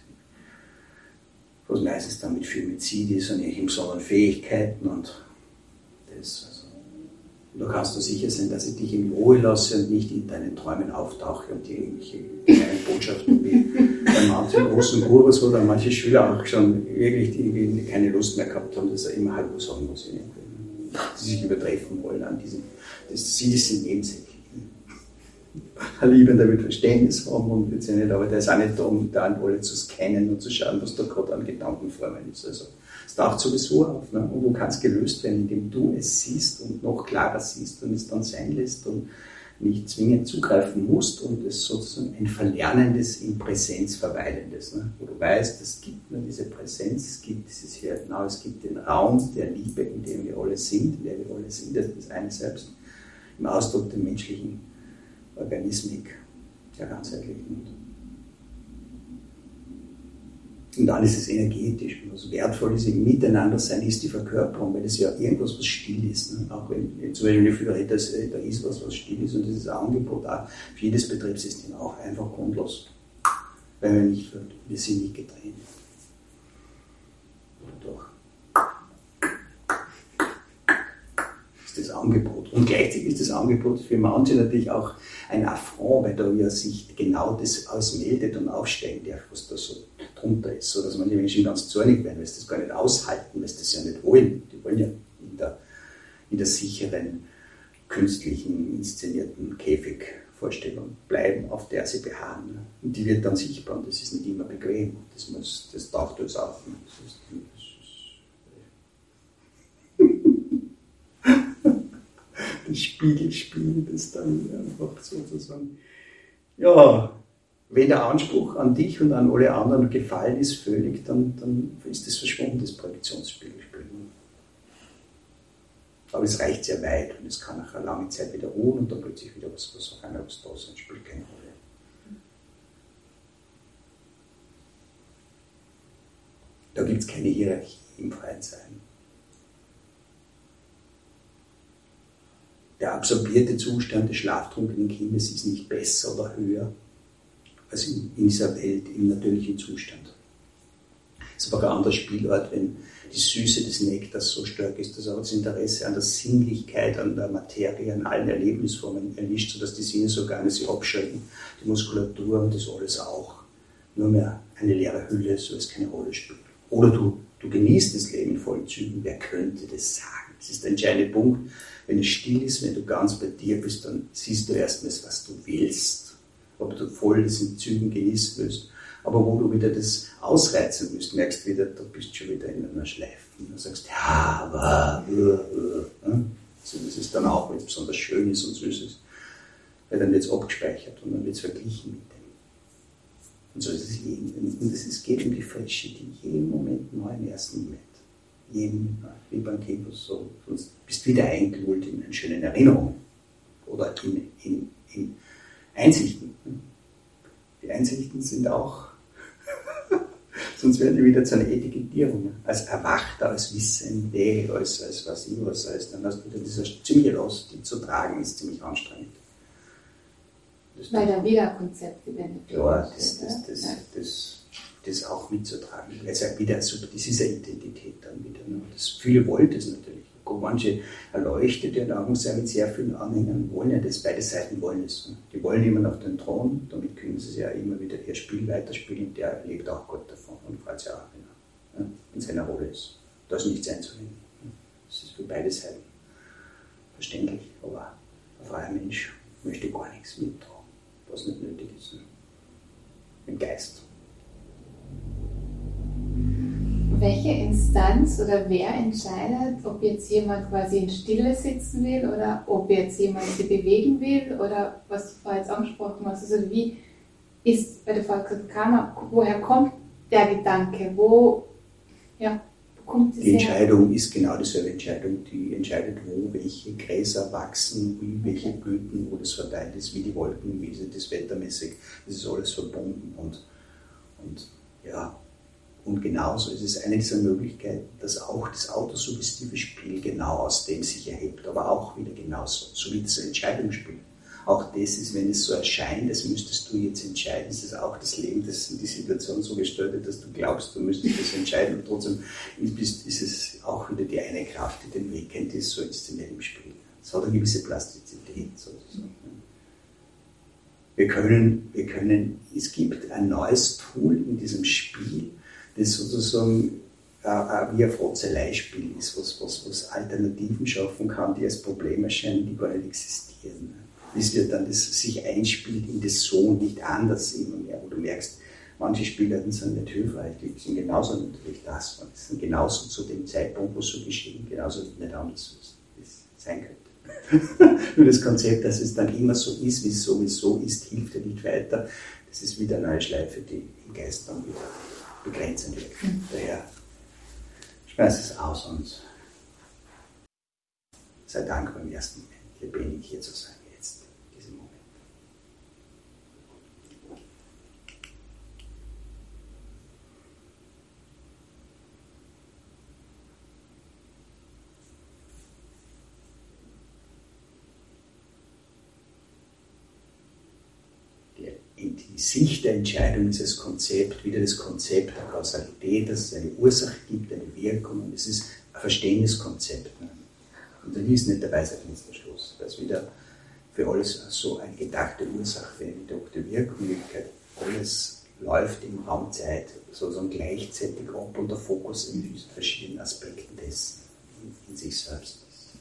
was meistens dann mit viel mit Ziel ist und nicht sondern Fähigkeiten und das, also, da kannst du sicher sein, dass ich dich in Ruhe lasse und nicht in deinen Träumen auftauche und dir irgendwelche kleinen Botschaften wie bei manchen großen Gurus oder manche Schüler auch schon wirklich, die keine Lust mehr gehabt haben, dass er immer halb was sagen muss, die sich übertreffen wollen an diesem, das Ziel sind nebensächlich. Ein Liebender wird Verständnis haben und wird ja nicht, aber der ist auch nicht da, um da an alle zu scannen und zu schauen, was da gerade an Gedankenformen ist. Also es taucht sowieso auf, ne? Und du kannst gelöst werden, indem du es siehst und noch klarer siehst und es dann sein lässt und nicht zwingend zugreifen musst und es sozusagen ein Verlernendes in Präsenz Verweilendes, ne? Wo du weißt, es gibt nur diese Präsenz, es gibt dieses hier, genau, es gibt den Raum der Liebe, in dem wir alle sind, in der wir alle sind, das ist das eine Selbst, im Ausdruck der menschlichen Organismik, der ganzheitlichen. Und dann ist es energetisch. Was wertvoll ist im Miteinandersein, ist die Verkörperung, weil das ja irgendwas, was still ist. Ne? Auch wenn zum Beispiel die Führer da ist was, was still ist und dieses Angebot auch für jedes Betriebssystem auch einfach grundlos. Weil wir nicht, wir sind nicht getrennt. Doch. Das Angebot. Und gleichzeitig ist das Angebot für manche natürlich auch ein Affront, weil da ja sich genau das ausmeldet und aufstellen darf, was da so drunter ist, so dass manche Menschen ganz zornig werden, weil sie das gar nicht aushalten, weil sie das ja nicht wollen. Die wollen ja in der, in der sicheren, künstlichen, inszenierten Käfigvorstellung bleiben, auf der sie beharren. Und die wird dann sichtbar und das ist nicht immer bequem. Das, muss, das taucht uns auf. Das ist, das Spiegelspiel, das dann einfach sozusagen, ja, wenn der Anspruch an dich und an alle anderen gefallen ist, völlig, dann, dann ist das verschwunden, das Projektionsspiegelspiel. Aber es reicht sehr weit und es kann nach einer langen Zeit wieder ruhen und dann plötzlich wieder was, was auf einmal was da ist und spielt keine Rolle. Da gibt es keine Hierarchie im freien Sein. Der absorbierte Zustand des schlaftrunkenen Kindes ist nicht besser oder höher als in, in dieser Welt, im natürlichen Zustand. Es ist aber ein anderer Spielort, wenn die Süße des Nektars so stark ist, dass auch das Interesse an der Sinnlichkeit, an der Materie, an allen Erlebnisformen erlischt, sodass die Sinnesorgane sich abschalten, die Muskulatur und das alles auch. Nur mehr eine leere Hülle, so es keine Rolle spielt. Oder du, du genießt das Leben in vollen Zügen, wer könnte das sagen? Das ist der entscheidende Punkt. Wenn es still ist, wenn du ganz bei dir bist, dann siehst du erstmals, was du willst. Ob du voll das in Zügen genießen willst. Aber wo du wieder das ausreizen willst, merkst du wieder, da bist du schon wieder in einer Schleife. Und du sagst, ja, aber, uh, uh, uh. Also das ist dann auch, wenn es besonders schön ist und süß ist, weil dann wird es abgespeichert und dann wird es verglichen mit dem. Und so ist es jeden, und es geht um die Freiheit in jedem Moment neu, im ersten Moment. Jeden, wie beim Campus, so, sonst bist du wieder eingelullt in einen schönen Erinnerungen oder in, in, in Einsichten. Die Einsichten sind auch, sonst werden die wieder zu einer Etikettierung, als Erwachter, als Wissende, als, als was ich was, als, dann hast du wieder diese ziemliche Last, die zu tragen ist, ziemlich anstrengend. Das Weil dann wieder ein Konzept gewendet wird. Ja, das, das, das, das, das, das auch mitzutragen. Also wieder, das ist eine Identität dann wieder. Ne? Das, viele wollen das natürlich. Manche Erleuchtete und auch sehr mit sehr vielen Anhängern wollen ja das, beide Seiten wollen es. Ne? Die wollen jemanden auf den Thron, damit können sie ja immer wieder ihr Spiel weiterspielen, der lebt auch Gott davon und freut sich auch, wenn er ne? in seiner Rolle ist. Da ist nichts einzuwenden. Ne? Das ist für beide Seiten verständlich, aber ein freier Mensch möchte gar nichts mittragen, was nicht nötig ist. Ne? Im Geist. Welche Instanz oder wer entscheidet, ob jetzt jemand quasi in Stille sitzen will oder ob jetzt jemand sich bewegen will oder was du vorher jetzt angesprochen hast? Also wie ist bei der Volksart Karma, woher kommt der Gedanke? Wo, ja, wo kommt das Die her? Entscheidung ist genau dieselbe Entscheidung, die entscheidet, wo welche Gräser wachsen, wie welche Blüten, wo das verteilt ist, wie die Wolken, wie sie das wettermäßig, das ist alles verbunden und, und ja. Und genauso ist es eine dieser Möglichkeiten, dass auch das autosuggestive Spiel genau aus dem sich erhebt, aber auch wieder genauso, so wie das Entscheidungsspiel. Auch das ist, wenn es so erscheint, das müsstest du jetzt entscheiden, das ist auch das Leben, das in die Situation so gestaltet, dass du glaubst, du müsstest das entscheiden und trotzdem ist, ist es auch wieder die eine Kraft, die den Weg kennt, die es so inszeniert im Spiel. Es hat eine gewisse Plastizität sozusagen. Wir können, wir können, es gibt ein neues Tool in diesem Spiel, das sozusagen äh, wie ein Frotzelei-Spiel ist, was, was, was Alternativen schaffen kann, die als Problem erscheinen, die gar nicht existieren. Bis wird dann das sich einspielt in das So und nicht anders immer mehr, wo du merkst, manche Spieler sind nicht hilfreich, die sind genauso natürlich das, und sind genauso zu dem Zeitpunkt, wo es so geschehen, genauso nicht anders das sein könnte. Nur das Konzept, dass es dann immer so ist, wie es sowieso ist, hilft ja nicht weiter. Das ist wieder eine neue Schleife, die im Geist dann wieder begrenzend wirkt. Mhm. Daher schmeiß es aus und sei dankbar im ersten Moment, lebendig hier zu sein, jetzt, in diesem Moment. Die Sicht der Entscheidung ist das Konzept, wieder das Konzept der Kausalität, dass es eine Ursache gibt, eine Wirkung, und es ist ein Verständniskonzept. Und dann ist nicht der Weisheitsletzter Schluss, weil es wieder für alles so eine gedachte Ursache, eine gedachte Wirkung, in Wirklichkeit alles läuft im Raum Zeit, sozusagen gleichzeitig ab und der Fokus in diesen verschiedenen Aspekten dessen, in, in sich selbst ist.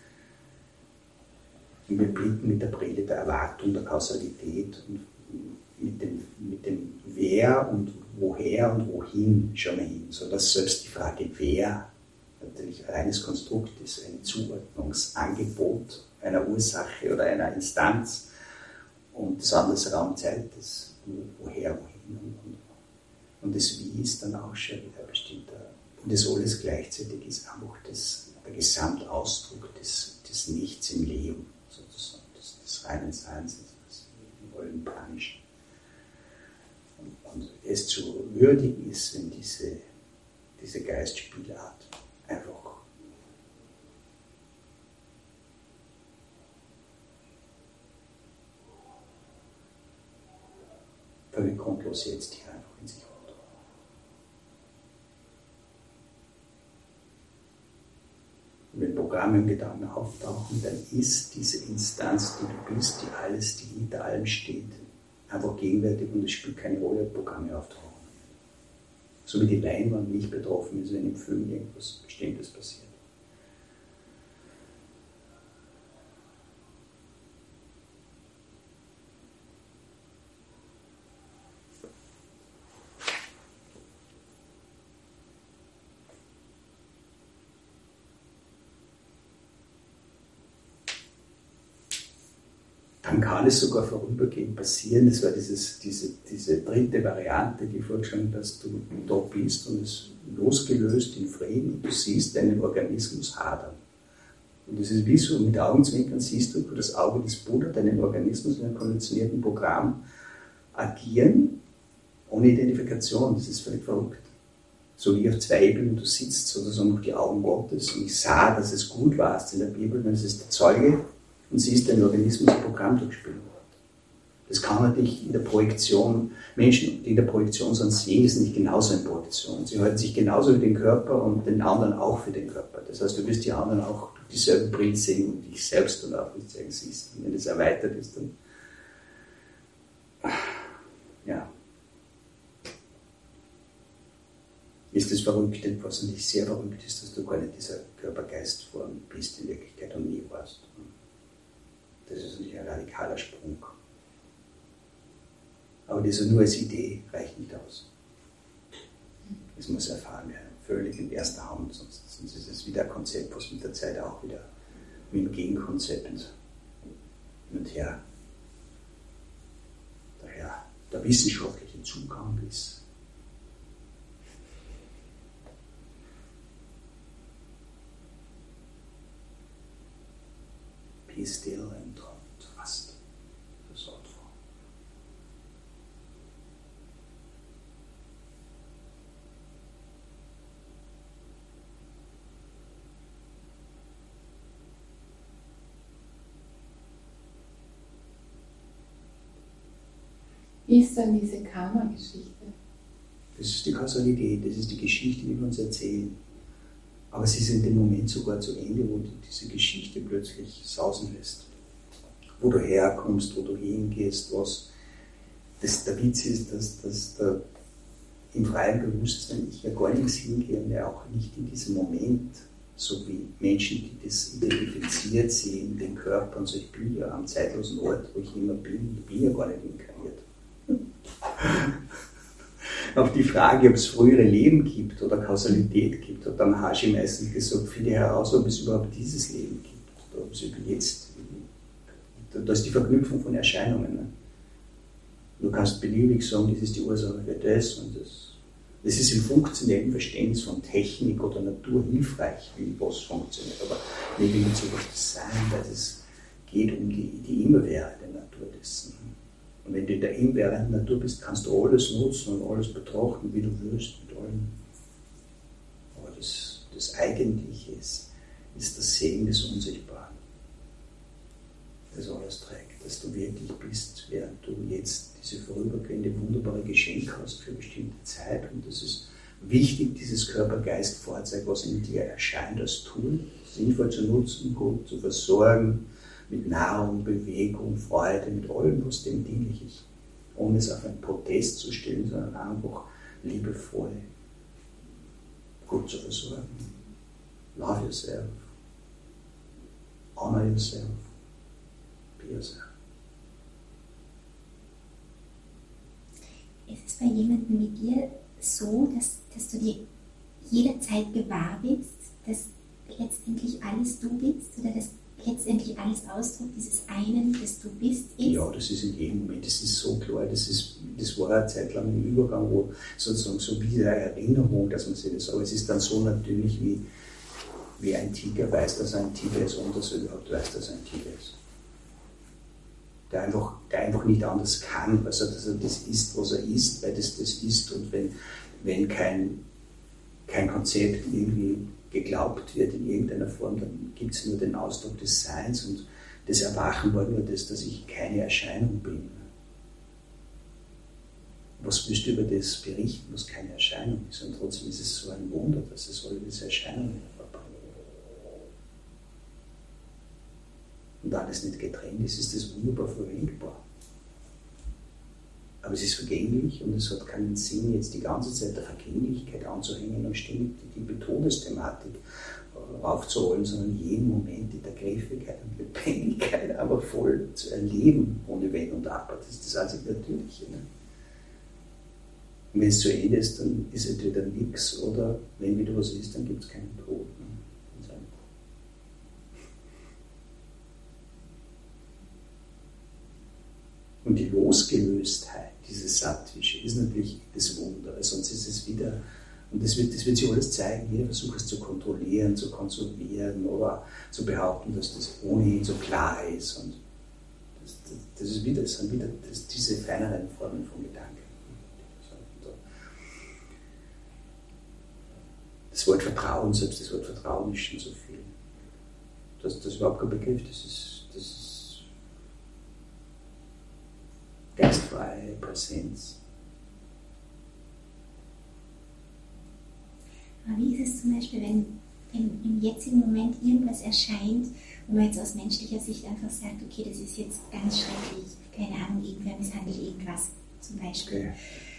Und wir blicken mit der Brille der Erwartung, der Kausalität und mit dem, mit dem Wer und Woher und Wohin schauen wir hin, sodass selbst die Frage Wer natürlich ein reines Konstrukt ist, ein Zuordnungsangebot einer Ursache oder einer Instanz, und das andere ist Raumzeit, das Woher, Wohin und, und, und das Wie ist dann auch schon wieder ein bestimmter, und das alles gleichzeitig ist einfach das, der Gesamtausdruck des, des Nichts im Leben, sozusagen, des, des reinen Seins, des vollen Planischen. Und es zu würdigen ist, wenn diese, diese Geistspielart einfach völlig grundlos jetzt hier einfach in sich runter. Und wenn Programme im Gedanken auftauchen, dann ist diese Instanz, die du bist, die alles, die hinter allem steht, einfach gegenwärtig, und es spielt keine Rolle, ob Programme auftauchen. So wie die Leinwand nicht betroffen ist, wenn im Film irgendwas Bestimmtes passiert. Manchen kann es sogar vorübergehend passieren. Das war dieses, diese, diese dritte Variante, die vorgeschlagen hat, dass du da bist und es losgelöst in Frieden und du siehst deinen Organismus hadern. Und das ist wie so, mit Augenzwinkern siehst du, du das Auge des Buddha, deinen Organismus in einem konditionierten Programm agieren, ohne Identifikation. Das ist völlig verrückt. So wie auf zwei Ebenen, du sitzt sozusagen auf die Augen Gottes und ich sah, dass es gut warst in der Bibel, dann ist es der Zeuge und siehst dein Organismus im Programm durchspielen. Das kann natürlich in der Projektion, Menschen, die in der Projektion sind, sehen das nicht genauso in Projektion. Sie halten sich genauso für den Körper und den anderen auch für den Körper. Das heißt, du wirst die anderen auch durch dieselbe Brille sehen und dich selbst dann auch nicht sehen siehst. Und wenn das erweitert ist, dann ja, ist das Verrückte, was nicht sehr verrückt ist, dass du gar nicht dieser Körper-Geist-Form bist in Wirklichkeit und nie warst. Das ist natürlich ein radikaler Sprung. Aber das nur als Idee reicht nicht aus. Das muss erfahren werden, völlig in erster Hand, sonst, sonst ist es wieder ein Konzept, was mit der Zeit auch wieder wie ein Gegenkonzept hin und her, daher der wissenschaftliche Zugang ist. Be still and trust the thoughtful. Wie ist dann diese Karma-Geschichte? Das ist die Kausalität, das ist die Geschichte, die wir uns erzählen. Aber sie ist in dem Moment sogar zu Ende, wo du diese Geschichte plötzlich sausen lässt. Wo du herkommst, wo du hingehst, was. Das, der Witz ist, dass, dass der, im freien Bewusstsein ich ja gar nichts hingehe, ja auch nicht in diesem Moment, so wie Menschen, die das identifiziert sehen, den Körper und so, ich bin ja am zeitlosen Ort, wo ich immer bin, ich bin ja gar nicht inkarniert. Auf die Frage, ob es frühere Leben gibt oder Kausalität gibt, hat dann Hashi meistens gesagt, finde heraus, ob es überhaupt dieses Leben gibt oder ob es jetzt, da ist die Verknüpfung von Erscheinungen. Ne? Du kannst beliebig sagen, das ist die Ursache für das und das. Das ist im funktionellen Verständnis von Technik oder Natur hilfreich, wie was funktioniert, aber nicht in Bezug auf das Sein, weil es geht um die, die immerwährende Natur dessen. Und wenn du in der immerwährenden Natur bist, kannst du alles nutzen und alles betrachten, wie du willst, mit allem. Aber das, das Eigentliche ist, ist das Sehen des Unsichtbaren, das alles trägt, dass du wirklich bist, während du jetzt diese vorübergehende wunderbare Geschenk hast für eine bestimmte Zeit. Und das ist wichtig, dieses Körper-Geist-Fahrzeug, was in dir erscheint, als Tool, sinnvoll zu nutzen, gut zu versorgen, mit Nahrung, Bewegung, Freude, mit allem, was dem dienlich ist. Ohne es auf einen Protest zu stellen, sondern einfach liebevoll gut zu versorgen. Love yourself. Honor yourself. Be yourself. Ist es bei jemandem wie dir so, dass, dass du dir jederzeit gewahr bist, dass letztendlich alles du bist oder dass letztendlich alles Ausdruck dieses einen, das du bist, ist? Ja, das ist in jedem Moment, das ist so klar, das, ist, das war eine Zeit lang ein Übergang, wo sozusagen so wie eine Erinnerung, dass man sich das, aber es ist dann so natürlich wie, wie ein Tiger weiß, dass er ein Tiger ist, ohne dass er überhaupt weiß, dass er ein Tiger ist. Der einfach, der einfach nicht anders kann, also dass er das ist, was er ist, weil das das ist und wenn, wenn kein, kein Konzept irgendwie geglaubt wird in irgendeiner Form, dann gibt es nur den Ausdruck des Seins und das Erwachen war nur das, dass ich keine Erscheinung bin. Was willst du über das berichten, was keine Erscheinung ist? Und trotzdem ist es so ein Wunder, dass es alle diese Erscheinungen verbringt. Und alles nicht getrennt ist, ist das wunderbar verwendbar. Aber es ist vergänglich und es hat keinen Sinn, jetzt die ganze Zeit der Vergänglichkeit anzuhängen und ständig die, die Todesthematik raufzuholen, sondern jeden Moment in der Griffigkeit und Lebendigkeit aber voll zu erleben, ohne Wenn und Aber. Das ist das einzig Natürliche. Ne? Und wenn es zu Ende ist, dann ist entweder nichts oder wenn wieder was ist, dann gibt es keinen Tod. Ne? Und die Losgelöstheit, dieses Sattwische, ist natürlich das Wunder, weil sonst ist es wieder, und das wird, das wird sich alles zeigen, jeder versucht es zu kontrollieren, zu konservieren oder zu behaupten, dass das ohnehin so klar ist. Und das, das, das ist wieder, das sind wieder das, diese feineren Formen von Gedanken. Das Wort Vertrauen, selbst das Wort Vertrauen ist schon so viel. Das, das ist überhaupt kein Begriff, das ist, das ist geistfreie Präsenz. Aber wie ist es zum Beispiel, wenn, wenn im jetzigen Moment irgendwas erscheint, wo man jetzt aus menschlicher Sicht einfach sagt, okay, das ist jetzt ganz schrecklich, keine Ahnung, irgendwer misshandelt irgendwas zum Beispiel. Okay.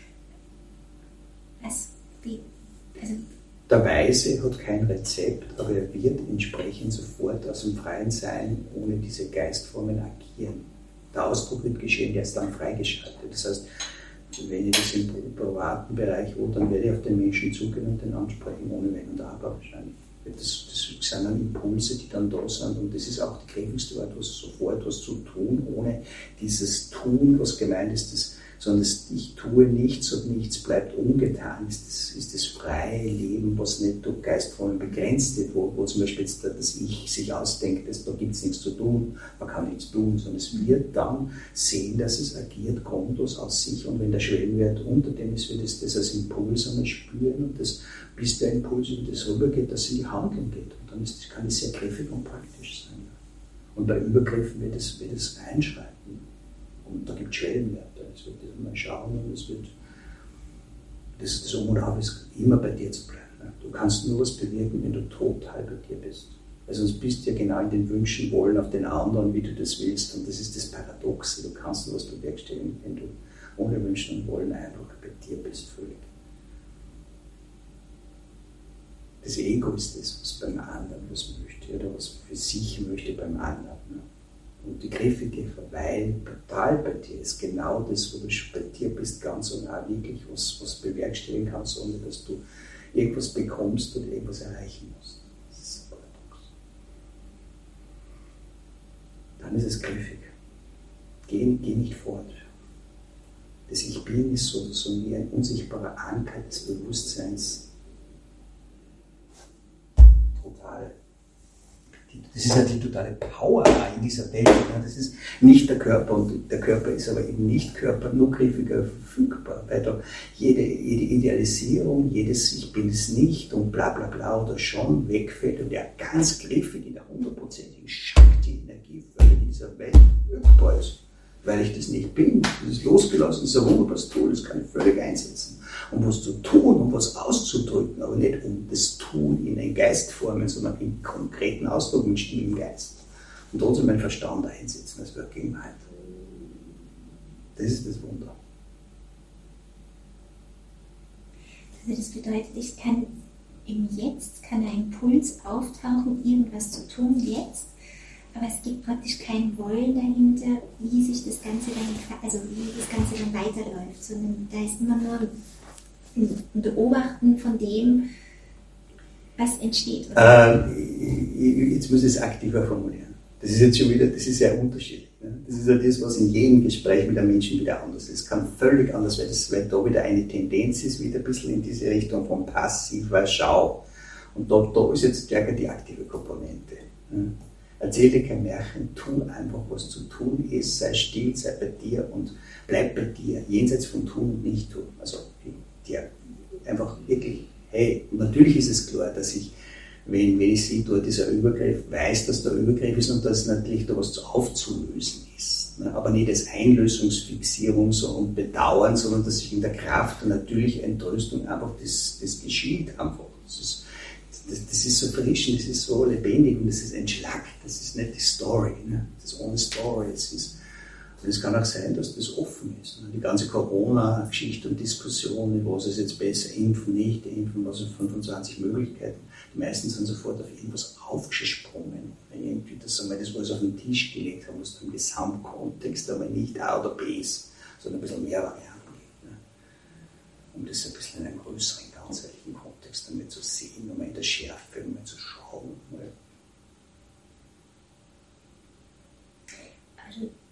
Was, wie, also Der Weise hat kein Rezept, aber er wird entsprechend sofort aus dem freien Sein ohne diese Geistformen agieren. Der Ausdruck wird geschehen, der ist dann freigeschaltet. Das heißt, wenn ich das im privaten Bereich will, dann werde ich auf den Menschen zugehen und den ansprechen, ohne Wenn und Aber wahrscheinlich. Das, das sind dann Impulse, die dann da sind, und das ist auch die kräftigste Art, was sofort was zu tun, ohne dieses Tun, was gemeint ist, das, sondern das Ich tue nichts und nichts bleibt ungetan, ist das, ist das freie Leben, was nicht durch Geistformen begrenzt wird, wo, wo zum Beispiel jetzt das Ich sich ausdenkt, dass da gibt es nichts zu tun, man kann nichts tun, sondern es wird dann sehen, dass es agiert, grundlos aus sich, und wenn der Schwellenwert unter dem ist, wird es das als Impuls einmal spüren, und das, bis der Impuls über das rübergeht, dass es in die Handlung geht, und dann ist, kann es sehr kräftig und praktisch sein. Und bei Übergriffen wird es, wird es einschreiten. Und da gibt es Schwellenwerte. Es wird das mal schauen, und es wird das, das Um und Auf ist immer bei dir zu bleiben. Ne? Du kannst nur was bewirken, wenn du total bei dir bist. Weil sonst bist du ja genau in den Wünschen, Wollen auf den anderen, wie du das willst. Und das ist das Paradoxe. Du kannst nur was bewerkstelligen, wenn du ohne Wünschen und Wollen einfach bei dir bist, völlig. Das Ego ist das, was beim anderen was möchte oder was für sich möchte beim anderen. Ne? Und die Kräfte verweilen total bei dir, ist genau das, wo du bei dir bist, ganz und auch wirklich was, was bewerkstelligen kannst, ohne dass du irgendwas bekommst oder irgendwas erreichen musst. Das ist ein Paradox. Dann ist es griffig. Geh, geh nicht fort. Das Ich Bin ist so, so wie ein unsichtbarer Anker des Bewusstseins. Total. Das ist ja die totale Power in dieser Welt. Das ist nicht der Körper, und der Körper ist aber eben nicht Körper, nur griffiger verfügbar, weil da jede, jede Idealisierung, jedes Ich bin es nicht und bla bla bla oder schon wegfällt und der ganz griffig in der hundertprozentigen Shakti-Energie völlig in dieser Welt verfügbar ist. Weil ich das nicht bin. Das ist losgelassen, das ist ein wunderbares Tool, das kann ich völlig einsetzen. Um was zu tun, um was auszudrücken, aber nicht um das Tun in den Geistformen, sondern im konkreten Ausdruck mit stillem Geist. Und trotzdem meinen Verstand einsetzen als Working Mind. Das ist das Wunder. Also das bedeutet, ich kann im Jetzt, kann ein Impuls auftauchen, irgendwas zu tun jetzt, aber es gibt praktisch kein Wollen dahinter, wie sich das Ganze dann, also wie das Ganze dann weiterläuft, sondern da ist immer nur ein Beobachten von dem, was entsteht. Äh, jetzt muss ich es aktiver formulieren. Das ist jetzt schon wieder, das ist sehr unterschiedlich. Ne? Das ist ja das, was in jedem Gespräch mit einem Menschen wieder anders ist. Es kann völlig anders werden, weil da wieder eine Tendenz ist, wieder ein bisschen in diese Richtung von passiver Schau. Und da, da ist jetzt stärker die aktive Komponente. Ne? Erzähl dir kein Märchen, tu einfach, was zu tun ist, sei still, sei bei dir und bleib bei dir, jenseits von tun und nicht tun. Also dir einfach wirklich, hey, und natürlich ist es klar, dass ich, wenn, wenn ich sehe, dort dieser Übergriff, weiß, dass der Übergriff ist und dass natürlich da was aufzulösen ist. Ne? Aber nicht als Einlösungsfixierung so und Bedauern, sondern dass sich in der Kraft der natürlichen Entrüstung einfach das, das geschieht einfach. Das ist, Das, das ist so frisch, das ist so lebendig und das ist entschlackt, das ist nicht die Story, ne? Das ist ohne Story. Es ist, und es kann auch sein, dass das offen ist. Ne? Die ganze Corona-Geschichte und Diskussion, was ist jetzt besser, impfen, nicht impfen, was sind fünfundzwanzig Möglichkeiten. Die meisten sind sofort auf irgendwas aufgesprungen. Irgendwie das, einmal, das was auf den Tisch gelegt haben, was im Gesamtkontext aber nicht A oder B ist, sondern ein bisschen mehr Varianten gibt. Ne? Um das ein bisschen in einem größeren ganzheitlichen Kontext einmal zu sehen, einmal in der Schärfe einmal zu schauen. Also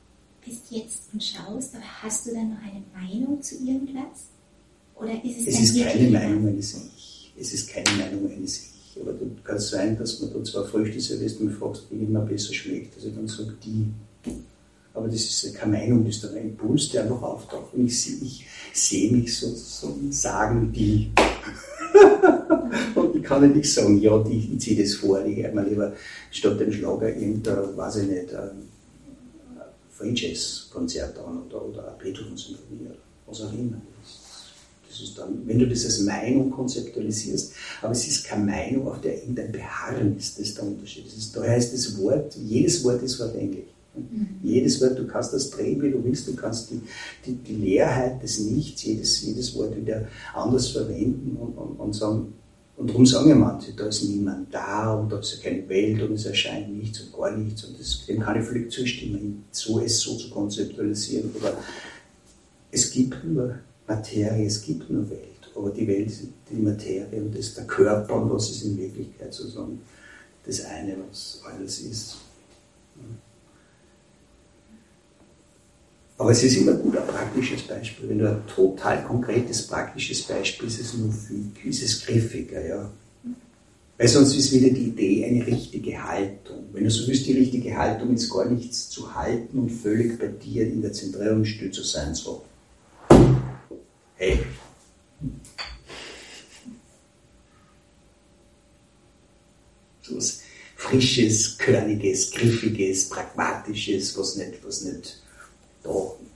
bist jetzt und schaust, aber hast du dann noch eine Meinung zu irgendwas? Oder ist es, es ist keine Meinung eines Ich. Es ist keine Meinung eines Ich. Aber du kann sein, dass man da zwar Früchte serviert und fragst, wie immer besser schmeckt. Also dann sagt die. Aber das ist keine Meinung, das ist dann ein Impuls, der einfach auftaucht. Und ich, ich sehe mich sozusagen sagen, die. Und ich kann ja nicht sagen, ja, die, ich ziehe das vor. Ich höre mir lieber statt dem Schlager irgendein, weiß ich nicht, ein Free Jazz Konzert an oder, oder eine Beethoven-Symphonie oder was auch immer. Das ist dann, wenn du das als Meinung konzeptualisierst, aber es ist keine Meinung, auf der irgendein Beharren ist, das ist der Unterschied. Das ist, daher ist das Wort, jedes Wort ist verfänglich. Mhm. Jedes Wort, du kannst das drehen, wie du willst, du kannst die, die, die Leerheit des Nichts, jedes, jedes Wort wieder anders verwenden und, und, und sagen, und darum sagen ja manche, da ist niemand da und da ist ja keine Welt und es erscheint nichts und gar nichts und das, dem kann ich völlig zustimmen, so es so zu konzeptualisieren. Oder es gibt nur Materie, es gibt nur Welt, aber die Welt ist die Materie und das ist der Körper und was ist in Wirklichkeit sozusagen das eine, was alles ist. Aber es ist immer gut ein praktisches Beispiel. Wenn du ein total konkretes, praktisches Beispiel ist, ist es nur viel, ist es griffiger, ja. Weil sonst ist wieder die Idee eine richtige Haltung. Wenn du so willst, die richtige Haltung ist gar nichts zu halten und völlig bei dir in der Zentrierung still zu sein, so. Hey. So was Frisches, Körniges, Griffiges, Pragmatisches, was nicht, was nicht da.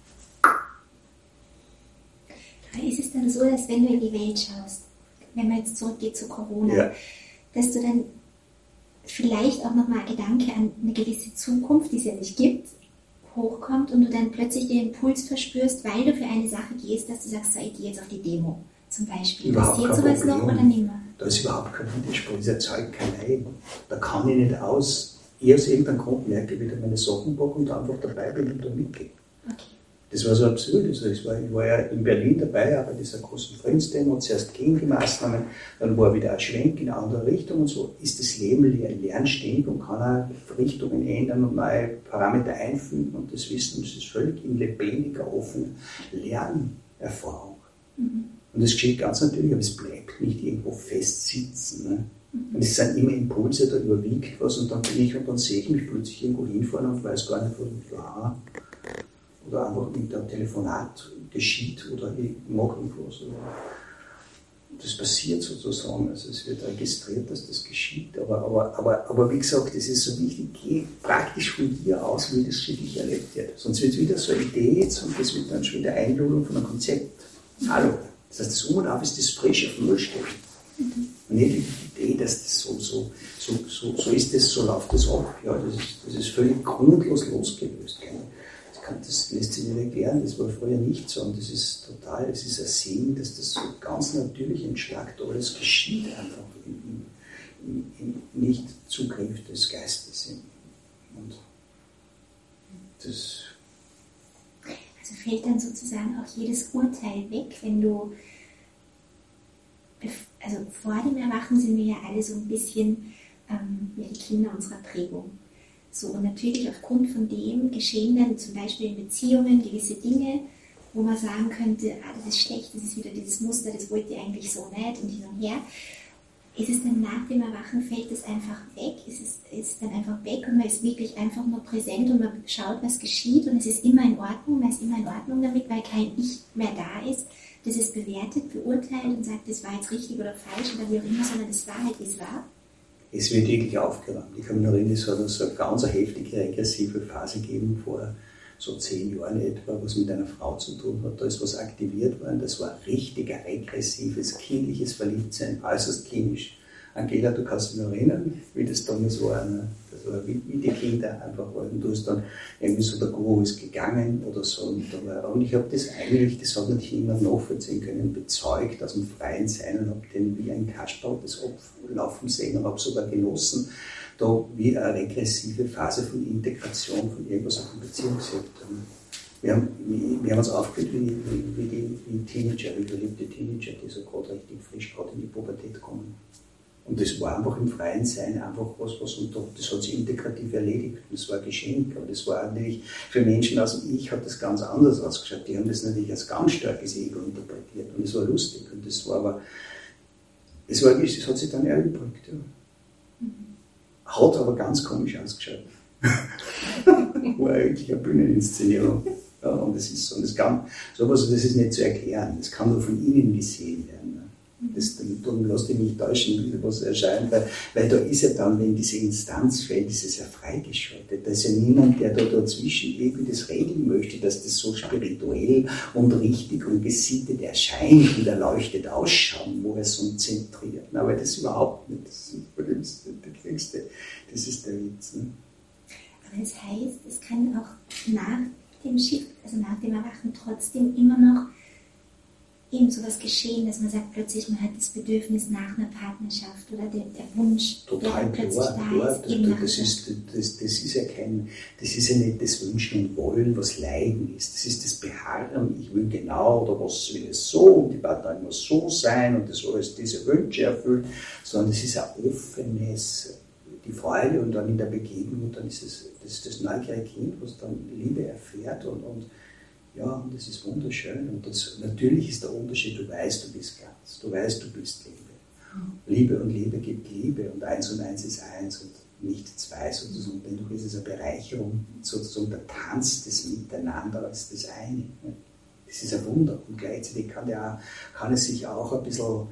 Ist es dann so, dass wenn du in die Welt schaust, wenn man jetzt zurückgeht zu Corona, ja, dass du dann vielleicht auch nochmal ein Gedanke an eine gewisse Zukunft, die es ja nicht gibt, hochkommt und du dann plötzlich den Impuls verspürst, weil du für eine Sache gehst, dass du sagst, so, ich gehe jetzt auf die Demo zum Beispiel. Passiert sowas noch oder nicht mehr? Da ist überhaupt kein Widerspruch, das erzeugt kein Leid. Da kann ich nicht aus. Ich aus irgendeinem Grund merke ich wieder meine Sachen packe und einfach dabei bin und da mitgehe. Okay. Das war so absurd. Also ich, war, ich war ja in Berlin dabei, aber bei dieser großen Friends-Demo, zuerst gegen die Maßnahmen, dann war wieder ein Schwenk in eine andere Richtung und so ist das Leben lernständig und kann auch Richtungen ändern und neue Parameter einfügen und das Wissen, das ist völlig in lebendiger, offener Lernerfahrung. Mhm. Und das geschieht ganz natürlich, aber es bleibt nicht irgendwo festsitzen. Ne? Mhm. Und es sind immer Impulse, da überwiegt was und dann bin ich und dann sehe ich mich plötzlich irgendwo hinfahren und weiß gar nicht, wo ich war. Oder einfach mit einem Telefonat geschieht oder ich mag irgendwas. Das passiert sozusagen, also es wird registriert, dass das geschieht, aber, aber, aber, aber wie gesagt, das ist so wichtig, geh praktisch von dir aus, wie das für dich erlebt wird. Sonst wird es wieder so eine Idee jetzt und das wird dann schon wieder Einladung von einem Konzept. Hallo. Das heißt, das Um und Auf ist das frisch auf Null stehen. Mhm. Und nicht die Idee, dass das so, so, so, so, so ist das, so läuft das ab. Ja, das ist, das ist völlig grundlos losgelöst. Das lässt sich nicht erklären, das war früher nicht so und das ist total, es ist ein Sinn, dass das so ganz natürlich entschlackt, aber das geschieht einfach im, im, im Nicht-Zugriff des Geistes. Und das also fällt dann sozusagen auch jedes Urteil weg, wenn du, also vor dem Erwachen sind wir ja alle so ein bisschen ähm, wie die Kinder unserer Prägung. So, und natürlich aufgrund von dem geschehen dann zum Beispiel in Beziehungen gewisse Dinge, wo man sagen könnte, ah, das ist schlecht, das ist wieder dieses Muster, das wollte ich eigentlich so nicht und hin und her. Ist es dann nach dem Erwachen, fällt es einfach weg? Ist es ist dann einfach weg und man ist wirklich einfach nur präsent und man schaut, was geschieht und es ist immer in Ordnung, man ist immer in Ordnung damit, weil kein Ich mehr da ist, das es bewertet, beurteilt und sagt, das war jetzt richtig oder falsch oder wie auch immer, sondern das war halt, wie es war. Es wird wirklich aufgeräumt. Ich kann mich noch erinnern, es hat so eine ganz heftige regressive Phase gegeben, vor so zehn Jahren etwa, was mit einer Frau zu tun hat. Da ist was aktiviert worden, das war richtiger regressives, kindliches Verliebtsein, äußerst klinisch. Angela, du kannst dich noch erinnern, wie das damals war. Ne? Das war wie, wie die Kinder einfach waren. Du hast dann irgendwie so, der Guru ist gegangen oder so. Und, da war, und ich habe das eigentlich, das hat nicht immer nachvollziehen können, bezeugt aus dem freien Sein und habe den wie ein Kasperl das ablaufen sehen und habe sogar genossen, da wie eine regressive Phase von Integration von irgendwas auf die Beziehung gehabt. Wir haben, wir haben uns aufgeführt wie, wie, wie die wie Teenager, wie verliebte Teenager, die so gerade richtig frisch gerade in die Pubertät kommen. Und das war einfach im freien Sein einfach was, was und das hat sich integrativ erledigt. Das war ein Geschenk, aber das war natürlich für Menschen aus dem Ich hat das ganz anders ausgeschaut. Die haben das natürlich als ganz starkes Ego interpretiert und das war lustig und das war aber, es war, das hat sich dann erübrigt. Ja. Hat aber ganz komisch ausgeschaut. War eigentlich eine Bühneninszenierung. Ja, und das ist so, und das kann, sowas, das ist nicht zu erklären. Das kann nur von innen gesehen werden. Das, darum lass dich nicht täuschen, was erscheint, weil, weil da ist ja dann, wenn diese Instanz fällt, ist es ja freigeschaltet. Da ist ja niemand, der da dazwischen irgendwie das regeln möchte, dass das so spirituell und richtig und gesittet erscheint und erleuchtet ausschauen, wo er so zentriert. Aber das überhaupt nicht. Das ist das Geringste. Das ist der Witz. Ne? Aber das heißt, es kann auch nach dem Shift, also nach dem Erwachen trotzdem immer noch eben so was geschehen, dass man sagt, plötzlich man hat das Bedürfnis nach einer Partnerschaft oder der, der Wunsch, total der plötzlich klar, da klar, ist. das, Eben das, ist, das, das ist ja kein, das ist ja nicht das Wünschen und Wollen, was Leiden ist. Das ist das Beharren, ich will genau, oder was will es so, und die Partnerin muss so sein, und das alles diese Wünsche erfüllt, sondern es ist ein offenes, die Freude, und dann in der Begegnung, dann ist es das, das neugierige Kind, was dann Liebe erfährt, und, und ja, und das ist wunderschön. Und das, natürlich ist der Unterschied, du weißt, du bist ganz. Du weißt, du bist Liebe. Liebe und Liebe gibt Liebe. Und eins und eins ist eins und nicht zwei sozusagen. Und dennoch ist es eine Bereicherung, sozusagen der Tanz des Miteinander als das eine. Das ist ein Wunder. Und gleichzeitig kann, der auch, kann es sich auch ein bisschen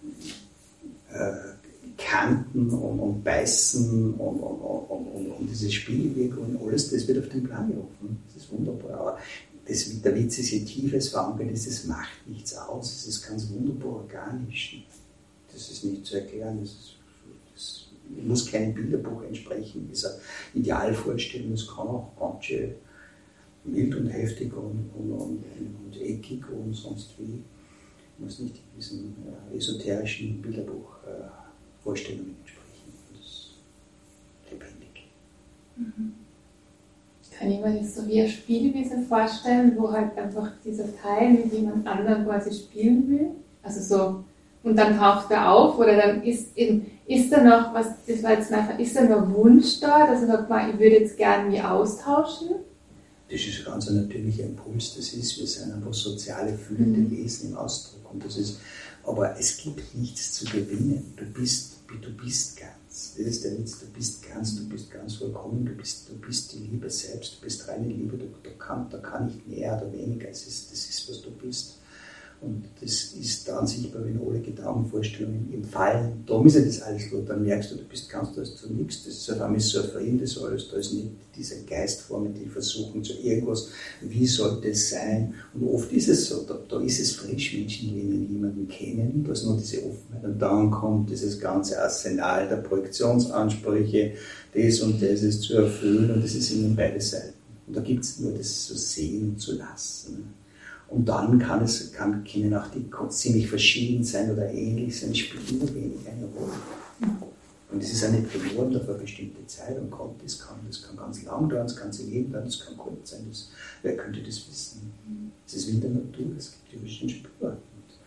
äh, kanten und, und beißen und, und, und, und, und diese Spielwirkung und alles, das wird auf den Plan gerufen. Das ist wunderbar. Aber das, der Witz ist, je tiefer es verankert ist, es macht nichts aus. Es ist ganz wunderbar organisch. Das ist nicht zu erklären. Das, ist, das muss keinem Bilderbuch entsprechen. Das ist eine Idealvorstellung. Es kann auch ganz schön wild und heftig und, und, und, und eckig und sonst wie. Muss nicht diesen äh, esoterischen Bilderbuchvorstellungen äh, entsprechen. Das ist lebendig. Mhm. Kann ich mir das so wie eine Spielwiese vorstellen, wo halt einfach dieser Teil mit jemand anderem quasi spielen will? Also so, und dann taucht er auf, oder dann ist eben, ist da noch was, das war jetzt nachher, ist da noch ein Wunsch da, dass er sagt, ich würde jetzt gerne mich austauschen? Das ist ein ganz natürlicher Impuls, das ist, wir sind einfach soziale, fühlende mhm. Wesen im Ausdruck. Und das ist, aber es gibt nichts zu gewinnen. Du bist, du bist ganz. Das ist der Witz, du bist ganz, du bist ganz vollkommen, du bist, du bist die Liebe selbst, du bist reine Liebe, du, da, kann, da kann nicht mehr oder weniger, es ist, das ist, was du bist. Und das ist dann sichtbar, wenn alle Gedankenvorstellungen im Fallen, darum ist ja das alles gut, dann merkst du, du bist ganz, da ist zu nichts, das ist auf einmal so ein Fremdes alles, da ist nicht diese Geistformen, die versuchen zu irgendwas, wie sollte es sein, und oft ist es so, da, da ist es frisch, Menschen, die jemanden kennen, da ist nur diese Offenheit, und dann kommt dieses ganze Arsenal der Projektionsansprüche, das und das ist zu erfüllen, und das ist immer beide Seiten, und da gibt es nur das zu sehen und zu lassen. Und dann kann es, kann, können auch die ziemlich verschieden sein oder ähnlich sein, spielt nur wenig eine Rolle. Und es ist auch nicht geworden auf eine bestimmte Zeit und kommt, das kann, das kann ganz lang dauern, das ganze Leben dauern, das kann kurz sein, das, wer könnte das wissen? Das ist wie in der Natur, es gibt die verschiedenen Spuren.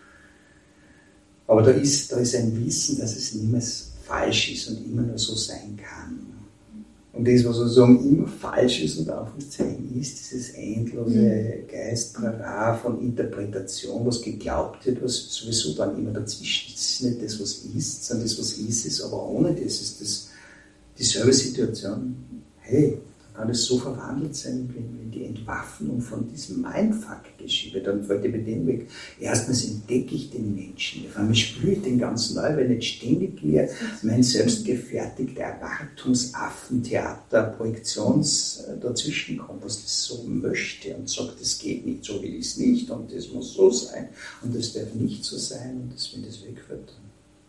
Aber da ist, da ist ein Wissen, dass es niemals falsch ist und immer nur so sein kann. Und das, was sozusagen immer falsch ist, und Anführungszeichen ist, dieses endlose mhm. Geisttrara von Interpretation, was geglaubt wird, was sowieso dann immer dazwischen ist. Das ist nicht das, was ist, sondern das, was ist, ist aber ohne das ist das dieselbe Situation. Hey, dann kann es so verwandelt sein, wenn, wenn die Entwaffnung von diesem Mindfuck geschieht, dann fällt er bei dem weg. Erstens entdecke ich den Menschen, auf einmal spüre ich den ganz neu, weil nicht ständig mir mein selbstgefertigter Erwartungsaffentheater, Projektions dazwischen kommt, was das so möchte und sagt, das geht nicht, so will ich es nicht und das muss so sein und das darf nicht so sein und das, wenn das wegfällt, dann.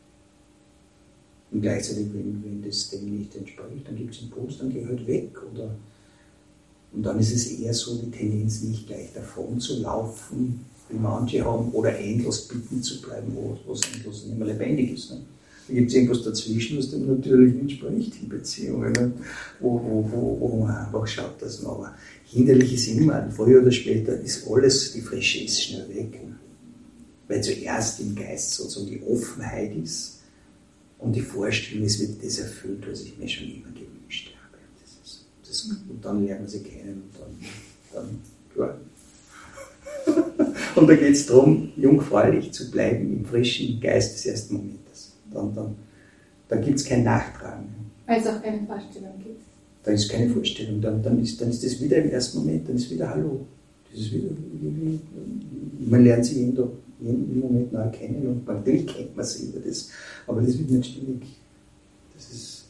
Und gleichzeitig, wenn, wenn das dem nicht entspricht, dann gibt es einen Impuls, dann geh halt weg. Oder, und dann ist es eher so, die Tendenz nicht gleich davon zu laufen, wie manche haben, oder endlos bitten zu bleiben, wo was endlos nicht mehr lebendig ist. Ne? Da gibt es irgendwas dazwischen, was dem natürlich entspricht in Beziehungen, ne? wo, wo, wo, wo man einfach schaut, dass man, aber hinderlich ist immer, früher oder später ist alles, die Frische ist schnell weg. Ne? Weil zuerst im Geist sozusagen die Offenheit ist, Und die Vorstellung, es wird das erfüllt, was ich mir schon immer gewünscht habe. Das ist, das, und dann lernen sie kennen und dann, dann ja. Und da geht es darum, jungfräulich zu bleiben im frischen Geist des ersten Momentes. Dann, dann, dann gibt es kein Nachtragen. Weil es auch keine Vorstellung gibt. Dann ist keine Vorstellung, dann, dann, ist, dann ist das wieder im ersten Moment, dann ist wieder Hallo. Das ist wieder, man lernt sich jeden, jeden Moment neu kennen und natürlich kennt man sich über das, aber das wird nicht ständig. Das ist,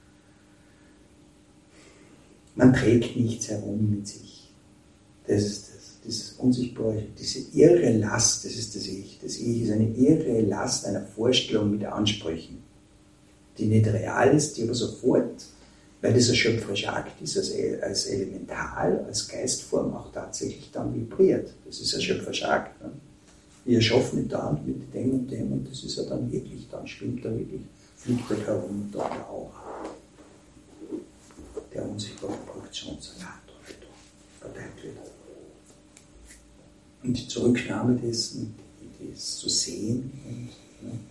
man trägt nichts herum mit sich. Das ist das. Das Unsichtbare, diese irre Last, das ist das Ich. Das Ich ist eine irre Last einer Vorstellung mit Ansprüchen, die nicht real ist, die aber sofort, weil das ein schöpferischer Akt ist, als, als Elemental, als Geistform auch tatsächlich dann vibriert. Das ist ein schöpferischer Akt. Ne? Wir erschaffen da und mit dem und dem und das ist ja dann wirklich, dann schwimmt er wirklich, fliegt er herum, da der Aura. Der unsichtbare Projektionssalat verteilt wird. Und die Zurücknahme dessen, das zu sehen. Und, ne.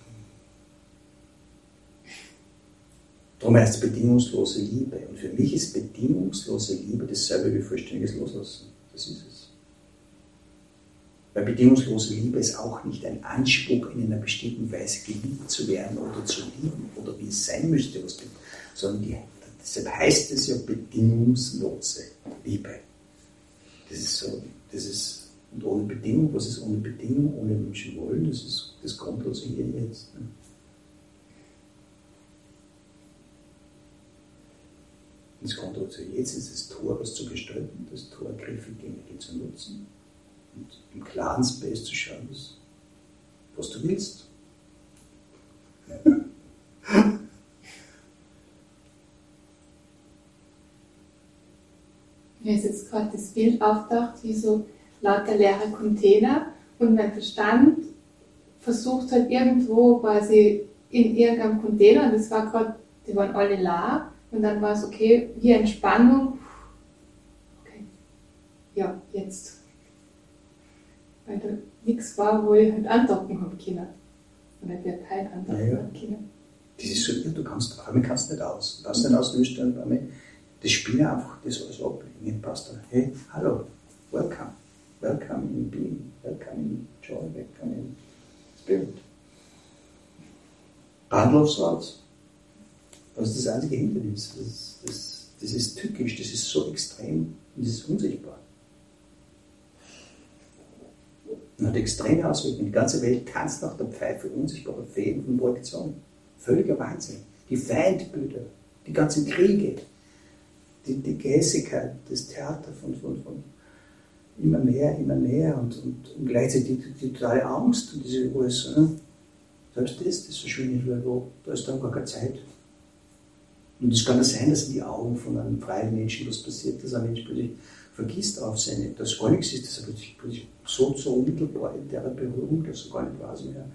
Darum heißt es bedingungslose Liebe. Und für mich ist bedingungslose Liebe dasselbe wie vollständiges Loslassen. Das ist es. Weil bedingungslose Liebe ist auch nicht ein Anspruch, in einer bestimmten Weise geliebt zu werden oder zu lieben oder wie es sein müsste, was gibt, sondern die, deshalb heißt es ja bedingungslose Liebe. Das ist so, das ist und ohne Bedingung, was ist ohne Bedingung, ohne Menschen wollen, das ist das Grundlose hier jetzt. Ne? Das Grundlose jetzt ist das Tor, was zu gestalten, das Tor griffig Energie zu nutzen und im klaren Space zu schauen, was, was du willst. Mir ist jetzt gerade das Bild auftaucht, wie so lauter leere Container und mein Verstand versucht halt irgendwo quasi in irgendeinem Container, und das war gerade, die waren alle leer und dann war es okay, hier Entspannung, okay, ja, jetzt. Weil da nichts war, wo ich halt andocken habe können. Oder der Teil andocken ja, ja. habe können. Das ist so, du kannst, einmal kannst nicht aus. Du kannst nicht aus, du willst dann einmal, das Spiel einfach, das alles ablegen, passt dann. Hey, hallo, welcome. Welcome in being, welcome in joy, welcome in spirit. Bahnhofswald, das ist das einzige Hindernis. Das, das, das ist tückisch, das ist so extrem und das ist unsichtbar. Und hat extreme Auswirkungen. Die ganze Welt tanzt nach der Pfeife unsichtbarer Fäden von Projektion. Völliger Wahnsinn. Die Feindbilder, die ganzen Kriege, die, die Gehässigkeit, das Theater von, von, von immer mehr, immer mehr und, und, und gleichzeitig die, die totale Angst und diese alles. Ne? Selbst das, das ist so schön, wo, da ist dann gar keine Zeit. Und es kann ja sein, dass in die Augen von einem freien Menschen was passiert, dass ein Mensch plötzlich vergisst auf seine, dass gar nichts ist, dass er plötzlich, plötzlich so, so unmittelbar in der Berührung, dass er gar nicht weiß mehr.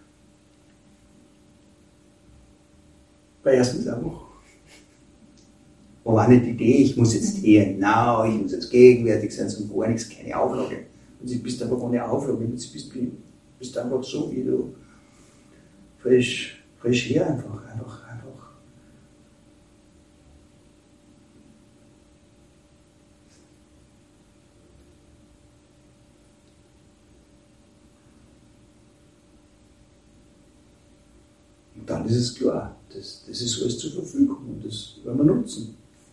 Weil erstens einfach, war nicht die Idee, ich muss jetzt hier now, ich muss jetzt gegenwärtig sein, sondern gar nichts, keine Auflage. Und du bist einfach ohne Auflage, du bist, bist, bist einfach so, wie du frisch, frisch hier einfach, einfach, einfach. Und dann ist es klar, das, das ist alles zur Verfügung und das werden wir nutzen.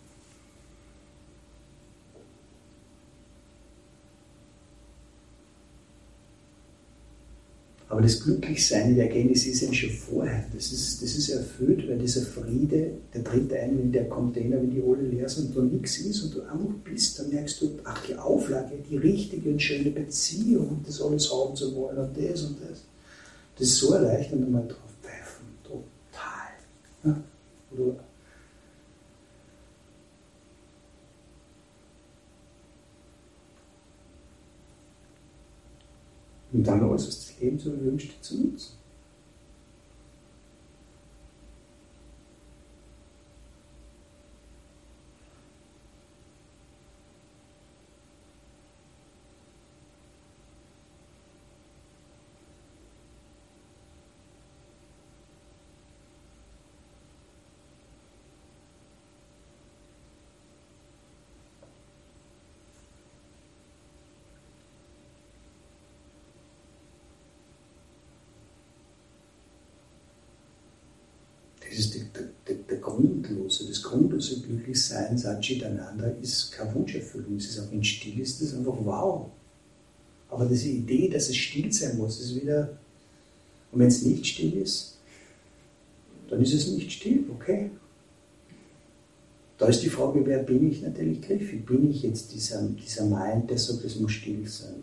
Aber das Glücklichsein in der Erkenntnis ist ja schon vorher. Das ist, das ist erfüllt, weil dieser Friede, der tritt ein, wenn der Container, wenn die alle leer sind und da nichts ist und du einfach bist, dann merkst du, ach, die Auflage, die richtige und schöne Beziehung und das alles haben zu wollen und das und das. Das ist so erleichternd, einmal drauf pfeifen. Total. Ja? Oder und dann alles, was das Leben so wünscht, zu nutzen. Das ist der, der, der Grundlose, das grundlose Glücklichsein, Satchitananda, ist keine Wunscherfüllung. Es ist auch, wenn es still ist, das ist einfach wow. Aber diese Idee, dass es still sein muss, ist wieder, und wenn es nicht still ist, dann ist es nicht still, okay. Da ist die Frage, wer bin ich natürlich griffig? Bin ich jetzt dieser, dieser Mind, der sagt, es muss still sein?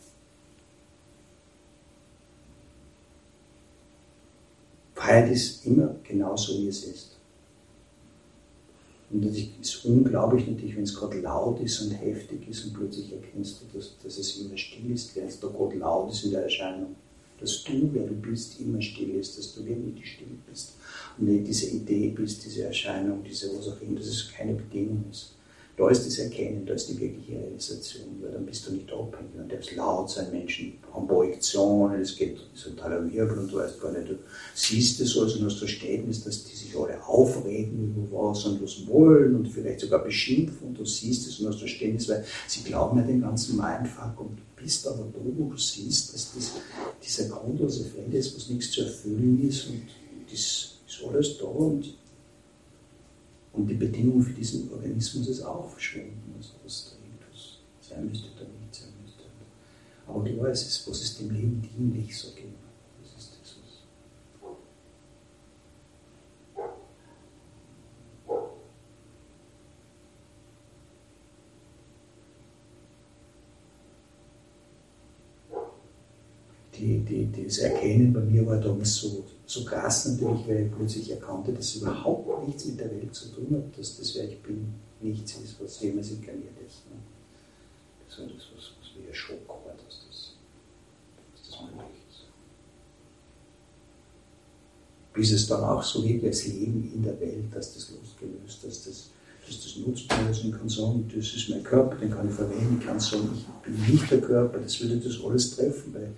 Freiheit ist immer genauso, wie es ist. Und es ist unglaublich natürlich, wenn es gerade laut ist und heftig ist und plötzlich erkennst du, dass, dass es immer still ist, wenn es da gerade laut ist in der Erscheinung. Dass du, wer du bist, immer still ist, dass du wirklich still bist. Und nicht diese Idee bist, diese Erscheinung, diese was auch immer, dass es keine Bedingung ist. Da ist das Erkennen, da ist die wirkliche Realisation, weil dann bist du nicht abhängig. Dann darf es laut sein, Menschen haben Projektionen, es geht so ein totaler Wirbel und du weißt gar nicht, du siehst es alles und hast Verständnis, dass die sich alle aufregen über was und was wollen und vielleicht sogar beschimpfen und du siehst es und hast Verständnis, weil sie glauben ja den ganzen Mindfuck und du bist aber da, wo du siehst, dass das, dieser grundlose Friede ist, was nichts zu erfüllen ist und das ist alles da und Und die Bedingung für diesen Organismus ist auch verschwunden, also was da irgendwas sein müsste oder nicht sein müsste. Aber klar, es ist, was ist dem Leben dienlich, sage ich immer. Das ist das, was. Die, die, das Erkennen bei mir war damals so, so krass natürlich, weil ich plötzlich erkannte, dass es überhaupt nichts mit der Welt zu tun hat, dass das, wer ich bin, nichts ist, was jemals inkarniert ist. Ne? Das war das, was, was wie ein Schock war, dass das, dass das möglich ist. Bis es dann auch so wird, als Leben in der Welt, dass das losgelöst, dass das, dass das nutzbar ist und kann sagen, das ist mein Körper, den kann ich verwenden, ich kann sagen, ich bin nicht der Körper, das würde das alles treffen, weil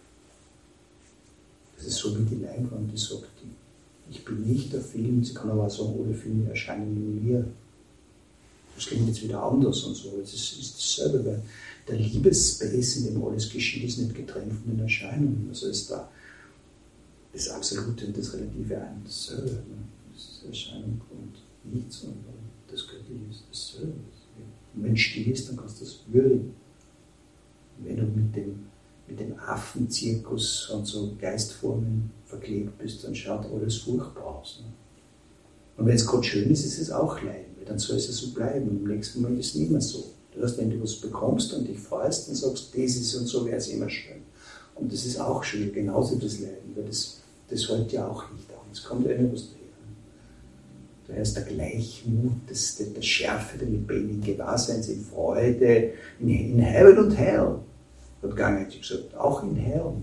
das ist so wie die Leinwand, die sagt, ich bin nicht der Film, sie kann aber auch sagen, oh, die Filme erscheinen in mir. Das klingt jetzt wieder anders und so. Es ist, ist dasselbe, weil der Liebesspace, in dem alles geschieht, ist nicht getrennt von den Erscheinungen. Also ist da das Absolute und das Relative ein dasselbe. Ne? Das ist Erscheinung und nichts und das Göttliche ist dasselbe. Und wenn es still ist, dann kannst du das würdigen. Und wenn du mit dem mit dem Affenzirkus und so Geistformen verklebt bist, dann schaut alles furchtbar aus. Ne? Und wenn es gerade schön ist, ist es auch Leiden, weil dann soll es ja so bleiben. Und im nächsten Mal ist es nicht mehr so. Das heißt, wenn du was bekommst und dich freust, dann sagst du, das ist und so wäre es immer schön. Und das ist auch schön, genauso das Leiden, weil das, das hält ja auch nicht an. Es kommt ja immer was daher. Daher ist der Gleichmut, das, das, das Schärfe der lebendigen Gewahrseins in Freude, in, in Heaven und Hell. Hat gar nicht gesagt, auch in Hell.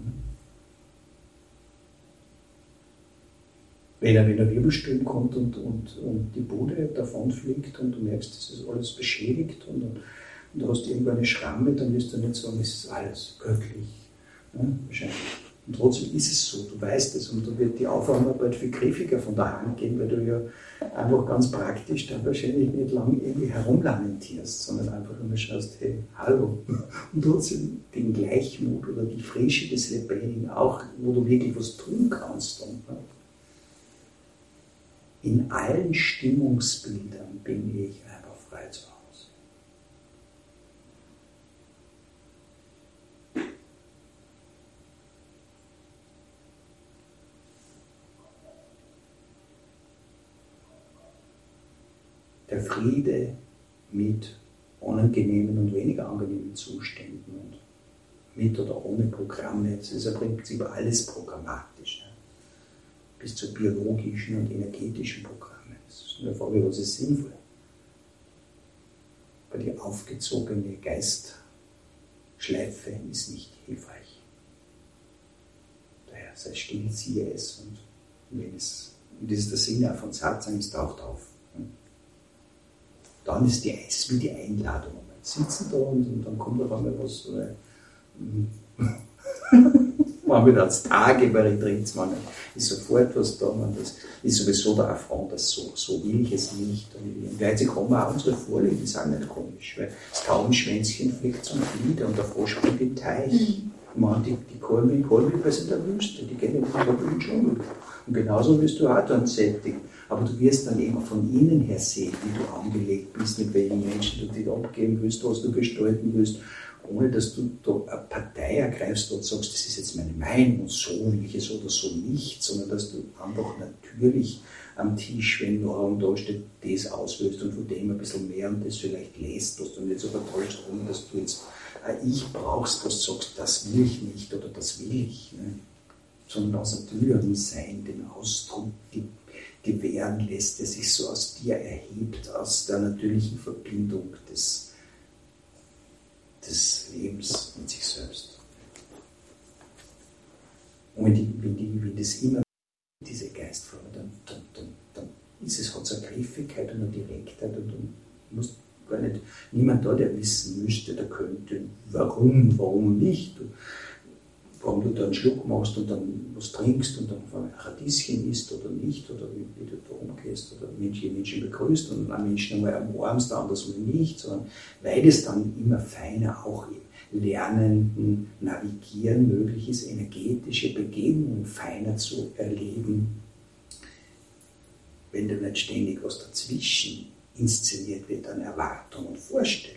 Wenn er wenn ein Wirbelsturm kommt und, und, und die Bude davon fliegt und du merkst, das ist alles beschädigt und, und du hast irgendwo eine Schramme, dann wirst du nicht sagen, es ist alles göttlich. Ja, wahrscheinlich. Und trotzdem ist es so, du weißt es und dann wird die Aufwärmarbeit viel griffiger von der Hand gehen, weil du ja einfach ganz praktisch dann wahrscheinlich nicht lang irgendwie herumlamentierst, sondern einfach immer schaust, hey, hallo. Und trotzdem den Gleichmut oder die Frische des Lebendigen auch, wo du wirklich was tun kannst. Und, ne? In allen Stimmungsbildern bin ich einfach frei zu Hause. Der Friede mit unangenehmen und weniger angenehmen Zuständen und mit oder ohne Programme. Es ist im Prinzip alles programmatisch. Ne? Bis zu biologischen und energetischen Programmen. Es ist nur eine Frage, was ist sinnvoll. Weil die aufgezogene Geistschleife ist nicht hilfreich. Daher sei still, siehe es und wenn es, und das ist der Sinn von Satsang, es taucht auf. Dann ist die, es ist wie die Einladung. Wir sitzen da und, und dann kommt auf einmal was, oder, man wieder als Tage bei Retreats, man ist sofort was da, man das ist sowieso der Affront, dass so, so will ich es nicht. Und gleichzeitig kommen auch unsere Vorlieben, die sind nicht komisch, weil das Taubenschwänzchen fliegt zum Flieder und der Frosch kommt im Teich. meine, die, die Kolben, Kolben sind in der Wüste, die gehen in den Dschungel. Und genauso wirst du auch dann sättig. Aber du wirst dann eben von innen her sehen, wie du angelegt bist, mit welchen Menschen du dich abgeben willst, was du gestalten willst, ohne dass du da eine Partei ergreifst und sagst, das ist jetzt meine Meinung und so will ich es oder so nicht, sondern dass du einfach natürlich am Tisch, wenn Nahrung da steht, das auswählst und von dem ein bisschen mehr und das vielleicht lässt, was du nicht so vertäuscht, ohne dass du jetzt ein Ich brauchst, was du sagst, das will ich nicht oder das will ich. Ne? Sondern aus einem höheren Sein den Ausdruck gewähren lässt, der sich so aus dir erhebt, aus der natürlichen Verbindung des, des Lebens mit sich selbst. Und wenn, die, wenn, die, wenn das immer diese Geistform, dann, dann, dann, dann ist es, hat es eine Griffigkeit und eine Direktheit und du musst gar nicht, niemand da, der wissen müsste, der könnte, warum, warum nicht. Du, warum du da einen Schluck machst und dann was trinkst und dann ein Radieschen isst oder nicht, oder wie, wie du da umgehst oder Menschen, Menschen begrüßt und einen Menschen einmal umarmst, anders mal nicht, sondern weil es dann immer feiner auch im Lernenden Navigieren möglich ist, energetische Begegnungen feiner zu erleben, wenn da nicht ständig was dazwischen inszeniert wird an Erwartung und Vorstellung.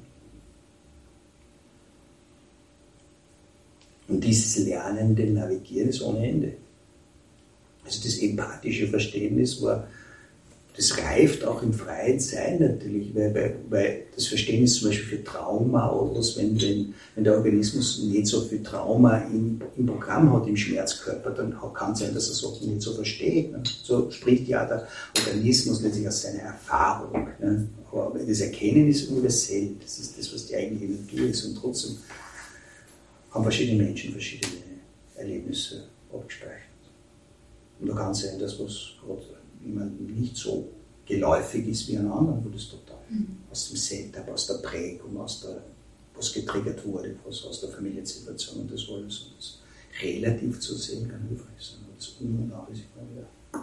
Und dieses lernende Navigieren ist ohne Ende. Also das empathische Verständnis war, das reift auch im freien Sein natürlich, weil, weil, weil das Verständnis zum Beispiel für Trauma oder was, wenn, wenn, wenn der Organismus nicht so viel Trauma im, im Programm hat, im Schmerzkörper, dann kann es sein, dass er Sachen nicht so versteht. Ne? So spricht ja der Organismus letztlich aus seiner Erfahrung. Ne? Aber das Erkennen ist universell, das ist das, was die eigene Energie ist und trotzdem haben verschiedene Menschen verschiedene Erlebnisse abgespeichert. Und da kann es sein, dass was gerade jemandem nicht so geläufig ist wie einem anderen, wo das total mhm. aus dem Setup, aus der Prägung, aus der, was getriggert wurde, was aus der Familiensituation und das alles. Und das relativ zu sehen kann hilfreich sein. Aber das Um und Auf ist immer wieder.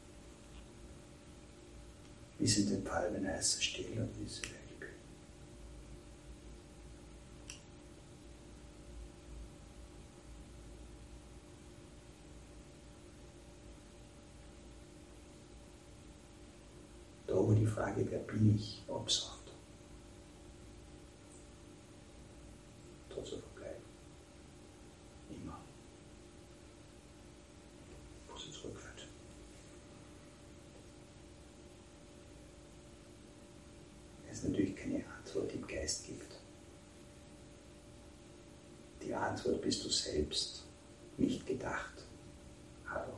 Wie ist in dem Fall, wenn er heißer still und wie ist er? Da wo die Frage, wer bin ich, absauft. Dort so verbleiben. Immer. Wo sie zurückführt. Es ist natürlich keine Antwort, die im Geist gibt. Die Antwort bist du selbst, nicht gedacht. Hallo.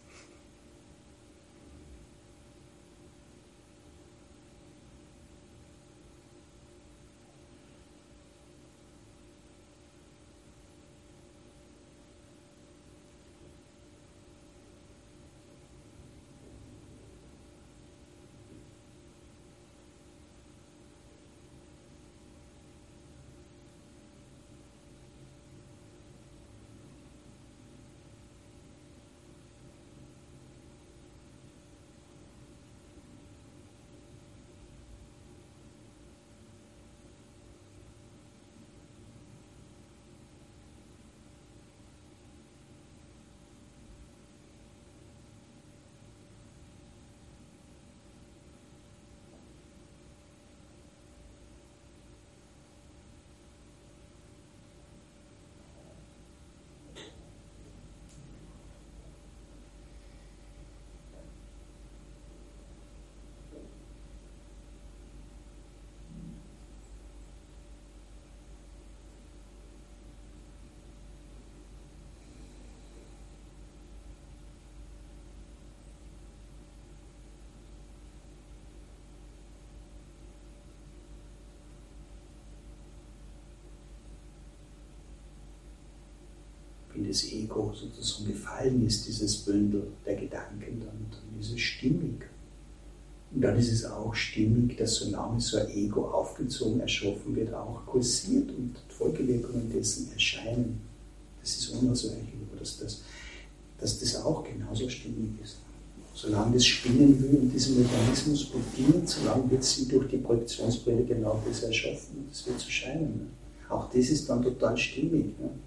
Wenn das Ego sozusagen gefallen ist, dieses Bündel der Gedanken, dann, dann ist es stimmig. Und dann ist es auch stimmig, dass solange so ein Ego aufgezogen, erschaffen wird, auch kursiert und Folgewirkungen dessen erscheinen. Das ist unausweichlich, aber dass das, dass das auch genauso stimmig ist. Solange das spinnen will und diesen Mechanismus bedient, solange wird sie durch die Projektionsbrille genau das erschaffen und das wird so scheinen. Ne? Auch das ist dann total stimmig. Ne?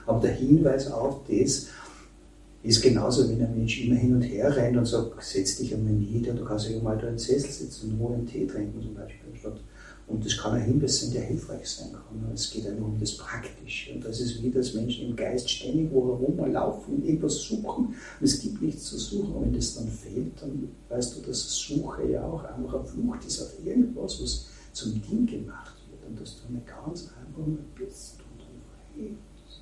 Aber der Hinweis auf das ist genauso, wenn ein Mensch immer hin und her rennt und sagt, setz dich einmal nieder, du kannst ja mal da in den Sessel sitzen und nur einen Tee trinken zum Beispiel. Statt. Und das kann ein Hinweis sein, der hilfreich sein kann. Es geht einfach um das Praktische. Und das ist wie, dass Menschen im Geist ständig wo herumlaufen und irgendwas suchen. Und es gibt nichts zu suchen. Und wenn das dann fehlt, dann weißt du, dass Suche ja auch einfach eine Flucht ist auf irgendwas, was zum Ding gemacht wird. Und dass du eine ganz einfach mal bist und dann frei.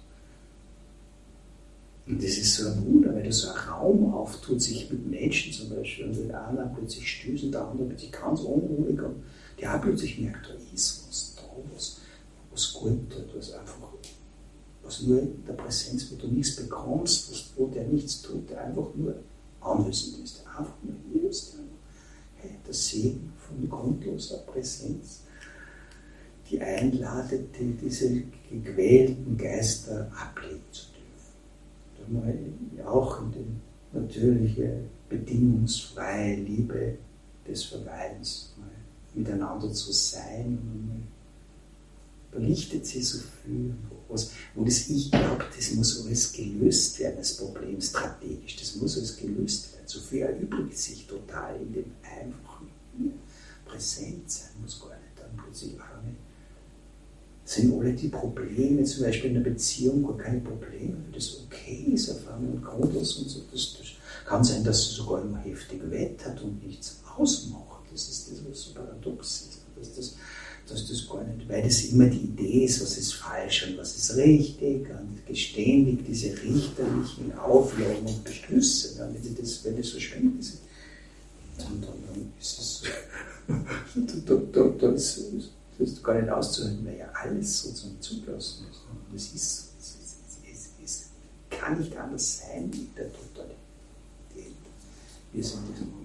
Und das ist so ein Wunder, weil da so ein Raum auftut, sich mit Menschen zum Beispiel. Und der eine plötzlich stößt, der andere plötzlich ganz unruhig. Und der auch plötzlich merkt, da ist was da, was, was gut tut, was einfach, was nur in der Präsenz, wo du nichts bekommst, was, wo der nichts tut, der einfach nur anwesend ist, der einfach nur hier ist. Der, hey, der Segen von grundloser Präsenz, die einladet, die, diese gequälten Geister ablegen zu dürfen. Da mal auch in die natürliche, bedingungsfreie Liebe des Verweilens miteinander zu sein. Und belichtet sie so viel, was, wo das Ich glaube, das muss alles gelöst werden, das Problem strategisch, das muss alles gelöst werden. So viel erübrigt sich total in dem einfachen Hier. Präsent sein muss gar nicht dann plötzlich auch nicht. Sind alle die Probleme, zum Beispiel in einer Beziehung, gar keine Probleme, weil das okay ist auf einmal und grundlos und so. Das, das kann sein, dass es sogar immer heftig wettert und nichts ausmacht. Das ist das, was so paradox ist, dass das, dass das gar nicht, weil das immer die Idee ist, was ist falsch und was ist richtig und geständig diese richterlichen Auflagen und Beschlüsse, wenn das, wenn das so schwingt, dann, dann, dann ist es da, da, da ist, das ist gar nicht auszuhalten, weil ja alles sozusagen zugelassen ist. Und es ist, es, ist, es, ist, es kann nicht anders sein wie der Totalität. Wir sind in diesem Moment.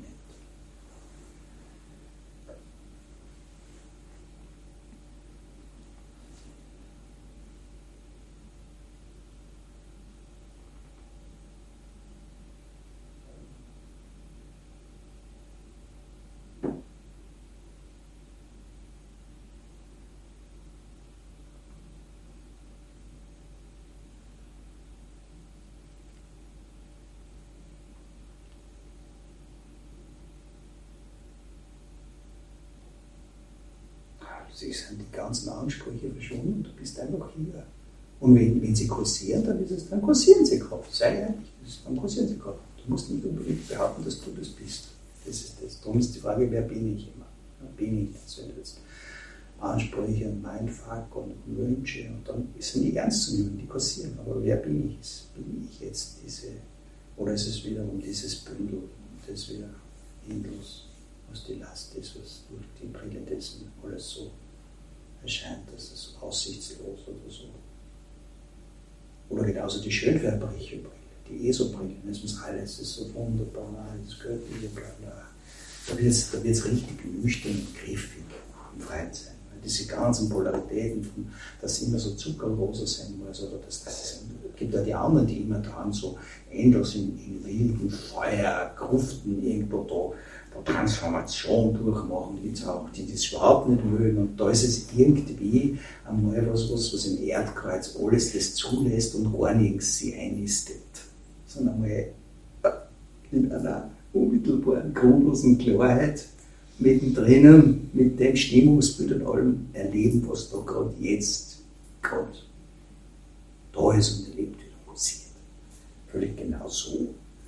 Es sind die ganzen Ansprüche verschwunden, du bist einfach hier. Und wenn, wenn sie kursieren, dann ist es, dann kursieren sie Kraft. Sei ehrlich, dann kursieren sie Kraft. Du musst nicht unbedingt behaupten, dass du das bist. Das ist das. Darum ist die Frage, wer bin ich immer? Bin ich das, wenn du jetzt Ansprüche und Mindfuck und Wünsche und dann sind die ernst zu nehmen, die kursieren. Aber wer bin ich? Bin ich jetzt diese, oder ist es wiederum dieses Bündel und das wieder endlos, was die Last ist, was durch die Brille dessen alles so erscheint, dass es aussichtslos oder so. Oder genauso die schönfärberische Brille, die ESO-Brille, es muss alles, ist so wunderbar, alles Göttliche, bla bla. Da wird es da wird's richtig nüchtern und griffig im Freien sein. Weil diese ganzen Polaritäten, von, dass immer so zuckerloser sein muss, oder dass das, es gibt ja die anderen, die immer dran so endlos in, in wilden Feuergruften irgendwo da Transformation durchmachen, gibt es auch, die das überhaupt nicht mögen. Und da ist es irgendwie einmal was, was, was im Erdkreuz alles das zulässt und gar nichts sie einlistet. Sondern einmal in einer unmittelbaren, grundlosen Klarheit mittendrin, mit dem Stimmungsbild und allem erleben, was da gerade jetzt gerade da ist und erlebt wird und passiert. Völlig genau so.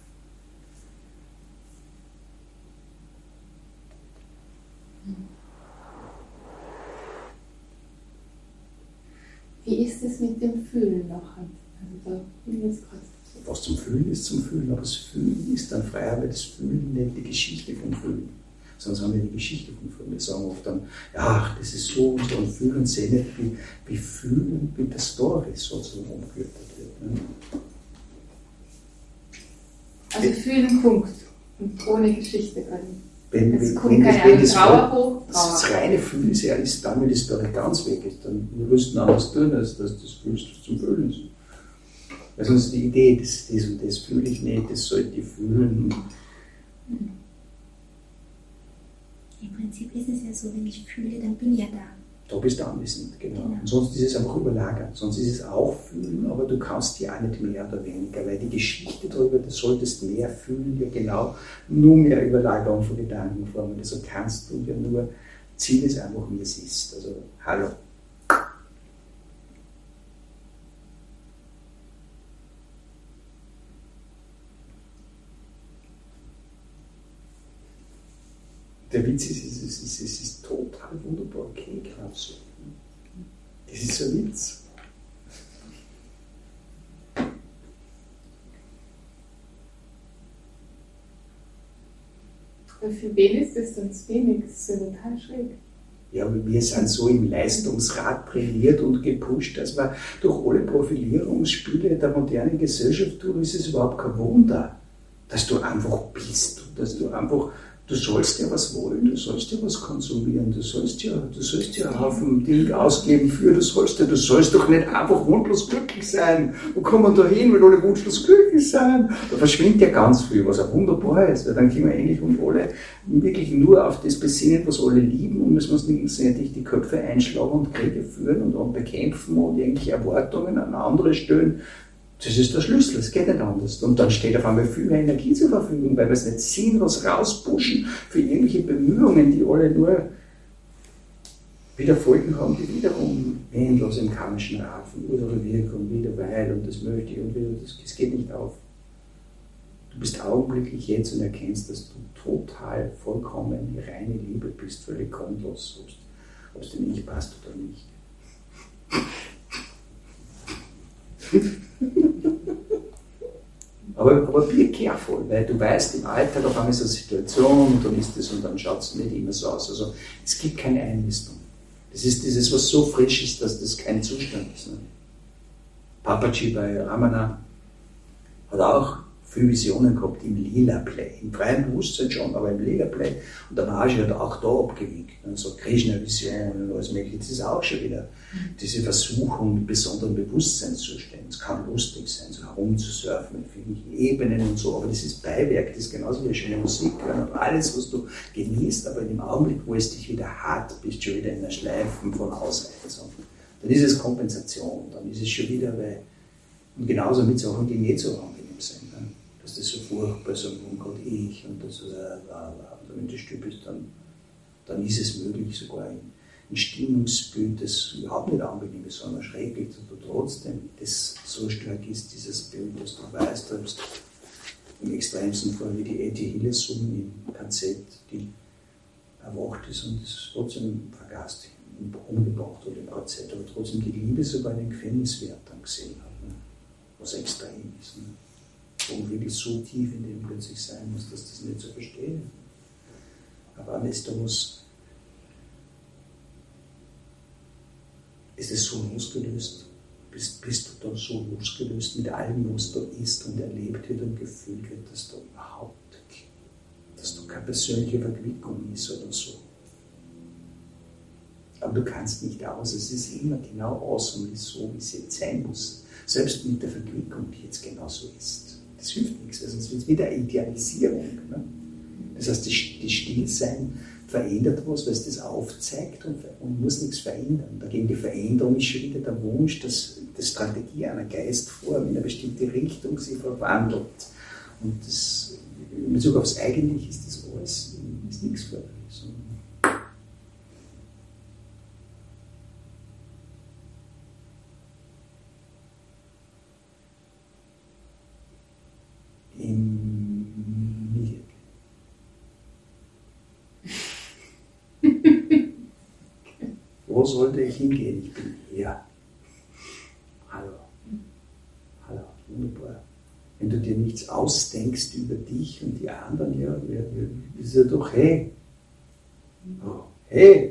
Wie ist es mit dem Fühlen noch? Also da bin ich jetzt gerade. Was zum Fühlen ist, zum Fühlen, aber das Fühlen ist dann frei, weil das Fühlen nicht die Geschichte vom Fühlen. Sonst haben wir die Geschichte vom Fühlen. Wir sagen oft dann, ja, das ist so und so, und Fühlen sehen nicht, wie, wie Fühlen mit der Story sozusagen umgehört wird. Ne? Also Fühlen Punkt und ohne Geschichte drin. Wenn, es wenn, kommt wenn, keine wenn das, Trauer hoch, das, das reine Fühlen ist, ja, ist dann, wenn die Story ganz weg ist, dann wirst du anders tun, als dass das Fühlst zum Fühlen ist. Weil sonst die Idee, das, das und das fühle ich nicht, das sollte ich fühlen. Im Prinzip ist es ja so, wenn ich fühle, dann bin ich ja da. Da bist du anwesend, genau. Und sonst ist es einfach überlagert. Sonst ist es auch fühlen, aber du kannst ja auch nicht mehr oder weniger, weil die Geschichte darüber, du solltest mehr fühlen, ja genau, nur mehr Überlagerung von Gedankenformen. Also kannst du ja nur, Ziel ist einfach, wie es ist. Also, hallo. Der Witz ist, es ist, es ist, es ist total wunderbar, okay, gerade so. Das ist so ein Witz. Aber für wen ist das dann zu wenig? Das ist ja total schräg. Ja, aber wir sind so im Leistungsrad trainiert und gepusht, dass wir durch alle Profilierungsspiele der modernen Gesellschaft durch, ist es überhaupt kein Wunder, dass du einfach bist, dass du einfach, du sollst ja was wollen, du sollst ja was konsumieren, du sollst ja, du sollst ja einen Haufen Ding ausgeben für, du sollst ja, du sollst doch nicht einfach wunschlos glücklich sein. Wo kommen wir da hin, wenn alle wunschlos glücklich sind? Da verschwindet ja ganz viel, was auch wunderbar ist, weil dann können wir eigentlich und alle wirklich nur auf das besinnen, was alle lieben und müssen uns nicht sämtlich die Köpfe einschlagen und Kriege führen und, und bekämpfen und irgendwelche Erwartungen an andere stellen. Das ist der Schlüssel, es geht nicht anders. Und dann steht auf einmal viel mehr Energie zur Verfügung, weil wir es nicht sehen, was rauspushen für irgendwelche Bemühungen, die alle nur wieder Folgen haben, die wiederum endlos im karmischen Rad von Ursache Wirkung, wieder weil und das möchte ich und wieder, das, das geht nicht auf. Du bist augenblicklich jetzt und erkennst, dass du total vollkommen reine Liebe bist, völlig grundlos, ob es dir nicht passt oder nicht. Aber, aber be careful, weil du weißt, im Alltag auf einmal so eine Situation und dann ist es und dann schaut es nicht immer so aus. Also es gibt keine Einlistung. Das ist dieses, was so frisch ist, dass das kein Zustand ist. Ne? Papaji bei Ramana hat auch viele Visionen gehabt im Lila-Play, im freien Bewusstsein schon, aber im Lila-Play. Und der Maharaji hat auch da abgewinkt, ne? So Krishna-Visionen und alles mögliche. Das ist auch schon wieder diese Versuchung mit besonderen Bewusstseinszuständen. Es kann lustig sein, so herumzusurfen mit vielen Ebenen und so, aber das ist Beiwerk, das ist genauso wie eine schöne Musik hören und alles, was du genießt, aber in dem Augenblick, wo es dich wieder hat, bist du schon wieder in einer Schleife von Ausreizung. Dann ist es Kompensation, dann ist es schon wieder, weil, und genauso mit Sachen, die nicht so angenehm sind, ne? Dass das so furchtbar ist, und oh Gott, ich, und das, äh, wenn du still bist, dann, dann ist es möglich, sogar in ein Stimmungsbild, das überhaupt nicht angenehm ist, sondern schrecklich, dass du trotzdem, das so stark ist, dieses Bild, was du weißt, du hast im extremsten Fall wie die Etty Hillesum im K Z, die erwacht ist und es trotzdem vergast, umgebracht wurde im K Z, aber trotzdem die Liebe sogar in den Gefängniswert dann gesehen hat, ne? Was extrem ist. Ne? Und wirklich so tief in dem plötzlich sein muss, dass das nicht zu verstehen ist. Aber alles da muss. Ist es so losgelöst? Bist, bist du da so losgelöst mit allem, was da ist und erlebt wird und gefühlt wird, dass da überhaupt, dass da keine persönliche Verquickung ist oder so. Aber du kannst nicht aus, es ist immer genau aus und ist so, wie es jetzt sein muss. Selbst mit der Verquickung, die jetzt genau so ist. Das hilft nichts, weil sonst wird es wieder Idealisierung. Ne? Das heißt, das Stillsein verändert was, weil es das aufzeigt und, und muss nichts verändern. Dagegen die Veränderung ist schon wieder der Wunsch, dass die Strategie einer Geistform in eine bestimmte Richtung sich verwandelt. Und das, in Bezug aufs Eigentliche ist das alles, ist nichts förderlich. Wo sollte ich hingehen? Ich bin hier. Hallo. Hallo. Wunderbar. Wenn du dir nichts ausdenkst über dich und die anderen, ja, ist ja doch, hey. Oh, hey.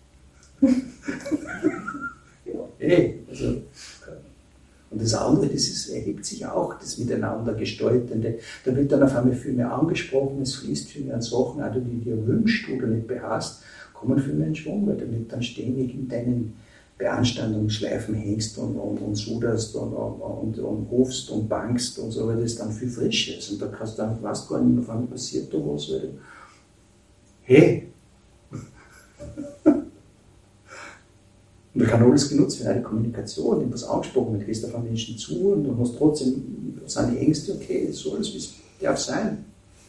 Hey. Also, und das andere, das ist, erhebt sich auch, das Miteinander Gestaltende. Da wird dann auf einmal viel mehr angesprochen, es fließt viel mehr an Sachen, auch die du dir wünschst oder nicht behast, kommen viel mehr in Schwung, weil du nicht dann ständig in deinen Beanstandungsschleifen hängst und, und, und suderst und, und, und, und rufst und bangst und so, weil das dann viel frischer ist. Und da kannst du dann, weißt gar nicht, auf einmal passiert da was, weil du, hey, Und da kann alles genutzt werden, eine Kommunikation, du hast angesprochen, du gehst auf einen Menschen zu und du hast trotzdem, was sind die Ängste, okay, das soll alles, wie es darf sein.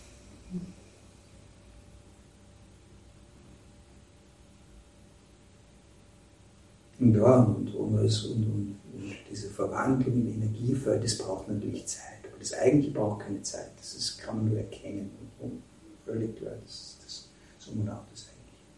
Und ja, und, und, und, und diese Verwandlung im Energiefeld, das braucht natürlich Zeit. Aber das eigentlich braucht keine Zeit, das ist, kann man nur erkennen. Und, und völlig klar, das, das, so man auch das eigentlich.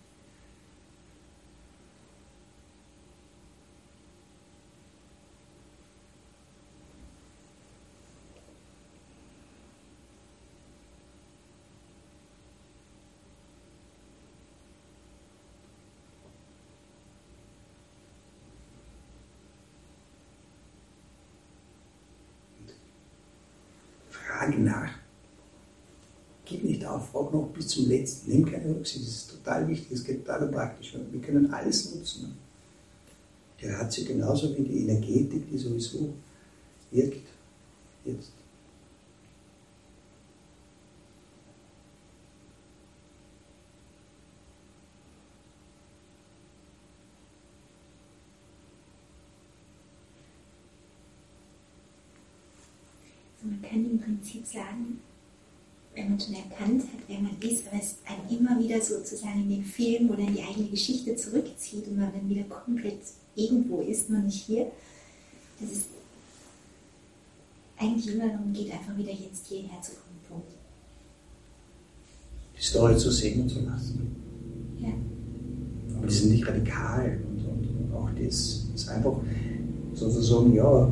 Frage nach. Gib nicht auf, frag noch bis zum Letzten. Nimm keine Rücksicht, das ist total wichtig, es geht total praktisch. Wir können alles nutzen. Die Ratio genauso wie die Energetik, die sowieso wirkt. Jetzt. Man kann im Prinzip sagen, wenn man schon erkannt hat, wer man ist, aber es einen immer wieder sozusagen in den Film oder in die eigene Geschichte zurückzieht und man dann wieder komplett irgendwo ist, nur nicht hier, dass es eigentlich immer darum geht, einfach wieder jetzt hierher zu kommen. Punkt. Die Story zu sehen und zu lassen. Ja. Aber die sind nicht radikal und, und, und auch das ist einfach sozusagen, ja,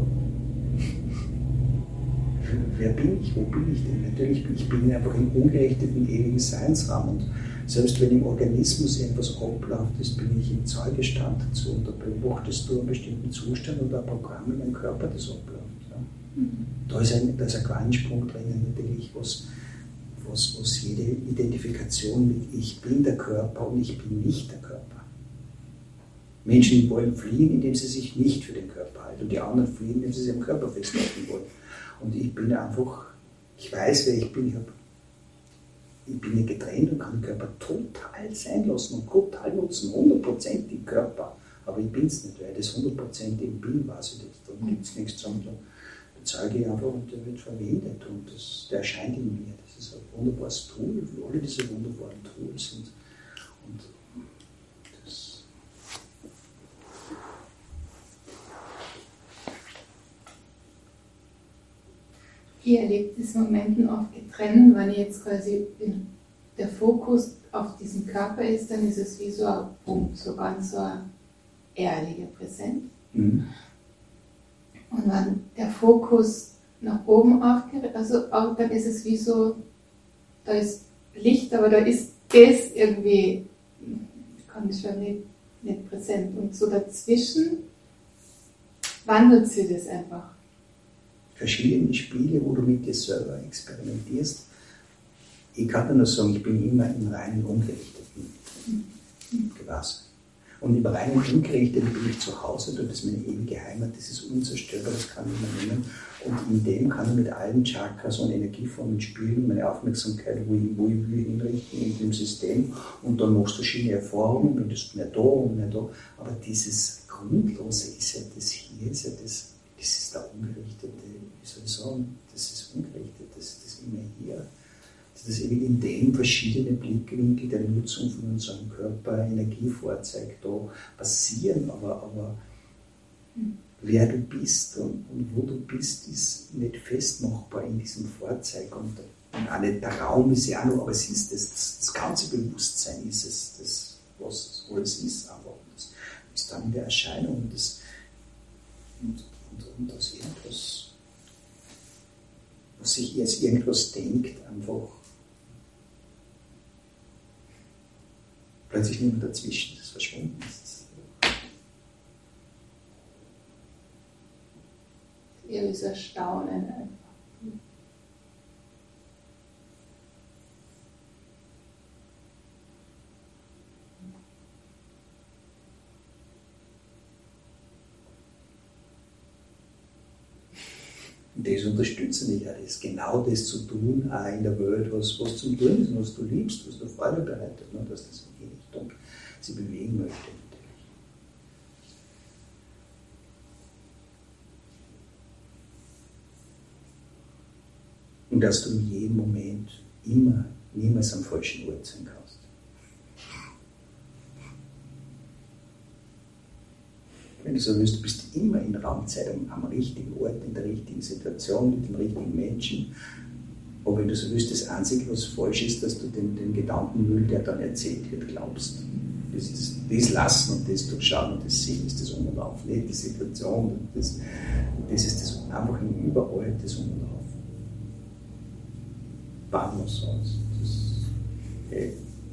wer bin ich, wo bin ich denn? Natürlich bin ich bin einfach im ungerichteten, ewigen Seinsraum und selbst wenn im Organismus etwas abläuft ist, bin ich im Zeugestand dazu und da beobachtest du einen bestimmten Zustand oder ein Programm in deinem Körper, das abläuft. Ja. Mhm. Da, ist ein, da ist ein Quantensprung drinnen natürlich, was, was, was jede Identifikation mit ich bin der Körper und ich bin nicht der Körper. Menschen wollen fliehen, indem sie sich nicht für den Körper halten und die anderen fliehen, indem sie sich am Körper festhalten wollen. Und ich bin einfach, ich weiß, wer ich bin, ich, hab, ich bin nicht getrennt und kann den Körper total sein lassen und total nutzen, hundert Prozent im Körper. Aber ich bin es nicht, weil das hundert Prozent im Bin weiß ich nicht. Darum gibt es nichts zu sagen. Da bezeuge ich einfach und der wird verwendet und das, der erscheint in mir. Das ist ein wunderbares Tool, wie alle diese wunderbaren Tools sind. Und das Ich erlebe diese Momenten oft getrennt, wenn ich jetzt quasi in der Fokus auf diesem Körper ist, dann ist es wie so ein Punkt, so ganz so ein ehrlicher Präsenz. Mhm. Und wenn der Fokus nach oben aufgeregt, also auch, dann ist es wie so, da ist Licht, aber da ist das irgendwie, ich kann das schon nicht, nicht präsent. Und so dazwischen wandelt sich das einfach. Verschiedene Spiele, wo du mit dir selber experimentierst. Ich kann dir nur sagen, ich bin immer im reinen Ungerichteten gewesen. Und im reinen Ungerichteten bin ich zu Hause, dort ist meine ewige Heimat, das ist unzerstörbar, das kann ich nehmen. Und in dem kann ich mit allen Chakras und Energieformen spielen, meine Aufmerksamkeit, wo ich, wo ich will, hinrichten in dem System. Und dann machst du verschiedene Erfahrungen, und das ist mehr da und mehr da. Aber dieses Grundlose ist ja das hier, ist ja das. Das ist der Ungerichtete, wie soll ich sagen, das ist ungerichtet, das ist immer hier. Das ist eben in dem verschiedene Blickwinkel der Nutzung von unserem Körper, Energievorzeig da passieren, aber, aber wer du bist und, und wo du bist, ist nicht festmachbar in diesem Vorzeig. Und, und auch nicht, der Raum ist ja auch noch, aber es ist das, das, das ganze Bewusstsein ist es, das, was alles ist, aber das ist dann in der Erscheinung. Das, und, Und, und dass irgendwas, was sich jetzt irgendwas denkt, einfach plötzlich nicht mehr dazwischen, das ist verschwunden. Irgendwie so Erstaunen einfach. Und das unterstützen dich ja, das genau das zu tun, auch in der Welt, was, was zum Tun ist, was du liebst, was du Freude bereitet, ne? Dass das in die Richtung sie bewegen möchte. Und dass du in jedem Moment immer, niemals am falschen Ort sein kannst. Wenn du so willst, du bist immer in Raumzeit am, am richtigen Ort, in der richtigen Situation, mit dem richtigen Menschen. Aber wenn du so willst, das Einzige, was falsch ist, dass du den, den Gedankenmüll, der dann erzählt wird, glaubst. Das, das, das Lassen und das Durchschauen und das Sehen ist das Um und Auf, nicht die Situation. Das, das ist das einfach im Überall das Um und Auf. Vamos aus. Das, hey.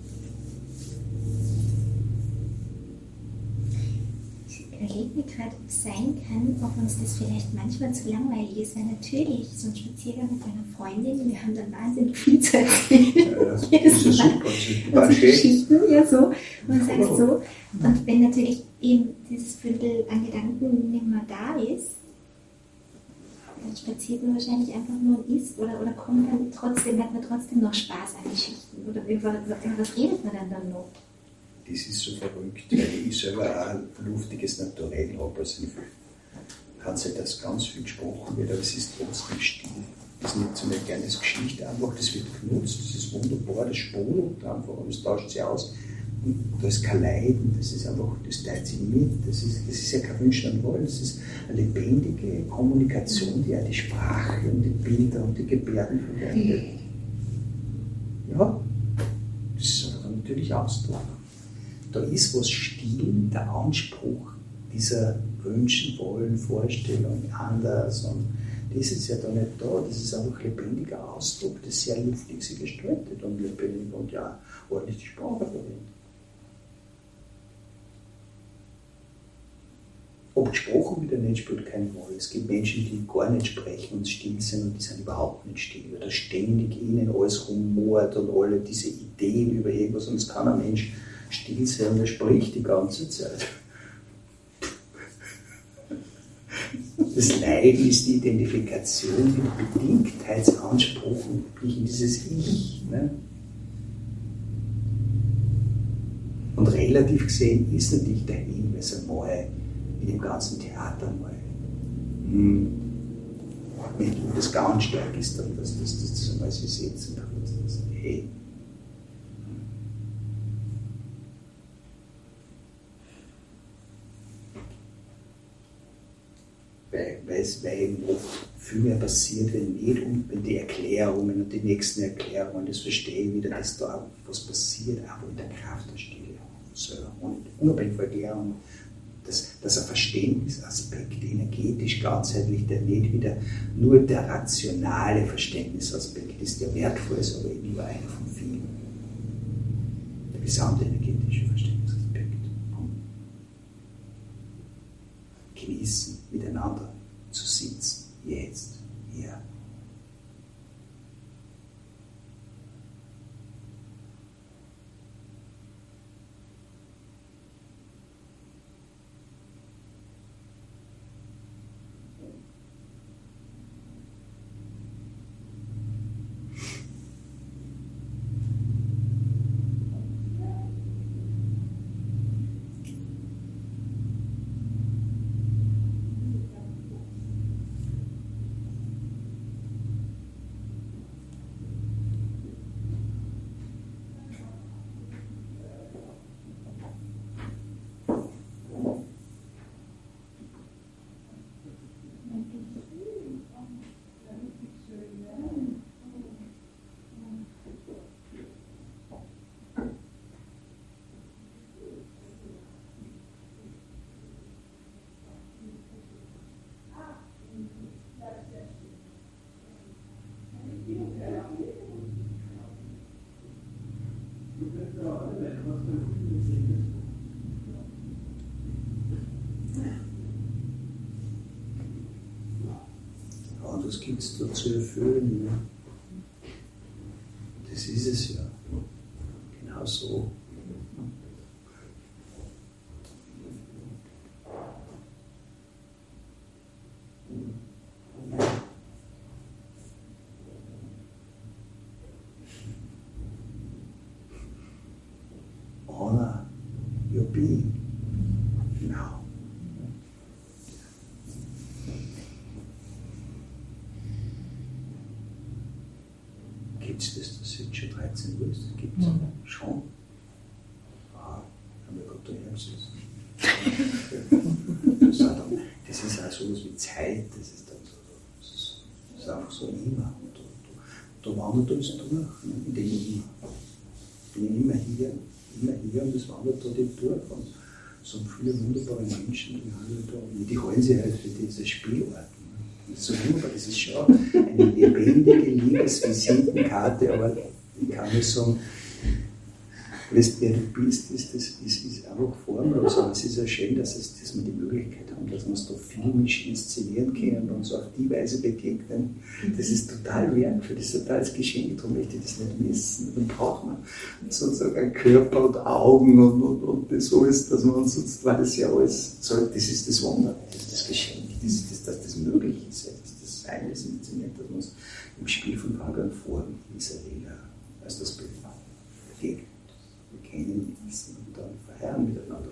Ich überlege mir gerade, ob es sein kann, ob uns das vielleicht manchmal zu langweilig ist, weil natürlich so ein Spaziergang mit meiner Freundin, wir haben dann wahnsinnig viel zu erzählen. Ja, das ist ja super. Das sind Geschichten, ja so. Man sagt so. Und wenn natürlich eben dieses Viertel an Gedanken nicht mehr da ist, dann spaziert man wahrscheinlich einfach nur und isst oder, oder kommt dann trotzdem, hat man trotzdem noch Spaß an Geschichten. Oder über, über was redet man dann, dann noch? Das ist so verrückt, weil ich selber auch ein luftiges Naturell habe. Also ich kann sich das ganz viel gesprochen wird, aber es ist trotzdem still. Das ist nicht so eine kleine Geschichte einfach, das wird genutzt, das ist wunderbar, das sprudelt einfach, aber es tauscht sich aus. Und da ist kein Leiden, das ist einfach, das teilt sich mit, das ist, das ist ja kein Wünschen und Wollen, das ist eine lebendige Kommunikation, die auch die Sprache und die Bilder und die Gebärden verwendet. Ja, das ist einfach ein natürlicher Ausdruck. Da ist was still, der Anspruch dieser Wünschen, Wollen, Vorstellung, anders. Und das ist ja da nicht da. Das ist einfach ein lebendiger Ausdruck, der sehr luftig sich gestaltet und lebendig und ja ordentlich die Sprache verwendet. Ob gesprochen wird oder nicht, spielt keine Rolle. Es gibt Menschen, die gar nicht sprechen und still sind und die sind überhaupt nicht still, weil da ständig ihnen alles rumort und alle diese Ideen über irgendwas und es kann ein Mensch still sein und er spricht die ganze Zeit. Das Leiden ist die Identifikation mit Bedingtheitsanspruch und in dieses Ich. Ne? Und relativ gesehen ist natürlich der Hinweis einmal in dem ganzen Theater einmal. Hm. Wenn das ganz stark ist, dann dass das, das, das einmal sich setzen kann. Das, hey. Weil, weil, es, weil eben oft viel mehr passiert, wenn nicht und wenn die Erklärungen und die nächsten Erklärungen, das Verstehen wieder, dass da was passiert, aber in der Kraft der Stille selber. Und unabhängig von Erklärung, dass, dass ein Verständnisaspekt energetisch ganzheitlich, der nicht wieder nur der rationale Verständnisaspekt ist, der wertvoll ist, aber eben nur einer von vielen. Der gesamte energetische Verständnisaspekt. Genießen, miteinander zu sitzen, jetzt, hier. Ja, das gibt es da zu erfüllen. Ne? Das ist es ja. Genau so. Honor your being now. gibt es das, dass es jetzt schon dreizehn Uhr ist? Das gibt es mhm. schon. Ah, haben wir Gott, du Herbst ist. Das ist auch so was wie Zeit, das ist dann so, das ist, das ist einfach so immer. Und da, da, da wandert alles durch, ne, in dem Immer. Ich bin immer hier, immer hier und das wandert da nicht durch. Und so viele wunderbare Menschen, die, da, die halten sich halt für diese Spielorte. Das ist so wunderbar, das ist schon eine lebendige Liebesvisitenkarte, aber ich kann nur sagen, alles, wer du bist, ist, das ist, ist einfach formlos, aber es ist ja schön, dass, es, dass wir die Möglichkeit haben, dass wir es da filmisch inszenieren können und uns auf die Weise begegnen. Das ist total wertvoll, das ist total das Geschenk, darum möchte ich das nicht missen. Dann braucht man sozusagen einen Körper und Augen und, und, und das alles, dass man sonst, weil das ja alles, so, das ist das Wunder, das ist das Geschenk, das ist das, dass das möglich ist, dass das alles inszeniert, dass man es im Spiel von Farbe und Form, Israel, als das Bild begegnet. Kennen, wissen und dann verheiraten miteinander.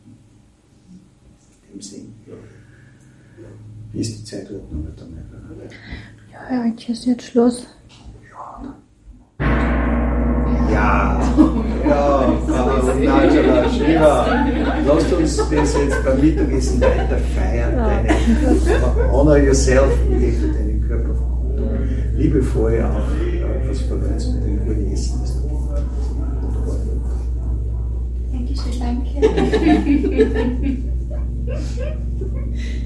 In dem Sinn. Wie ist die Zeitordnung mit der Männer? Ja, eigentlich ist jetzt Schluss. Ja. Ja. Ja, aber Najala, Shiva, lasst uns das jetzt beim Mittagessen weiter feiern. Deine, honor yourself, lebe deinen Körper verhüten. Liebevoll auch, was verwendest mit dem guten Essen, das du Danke.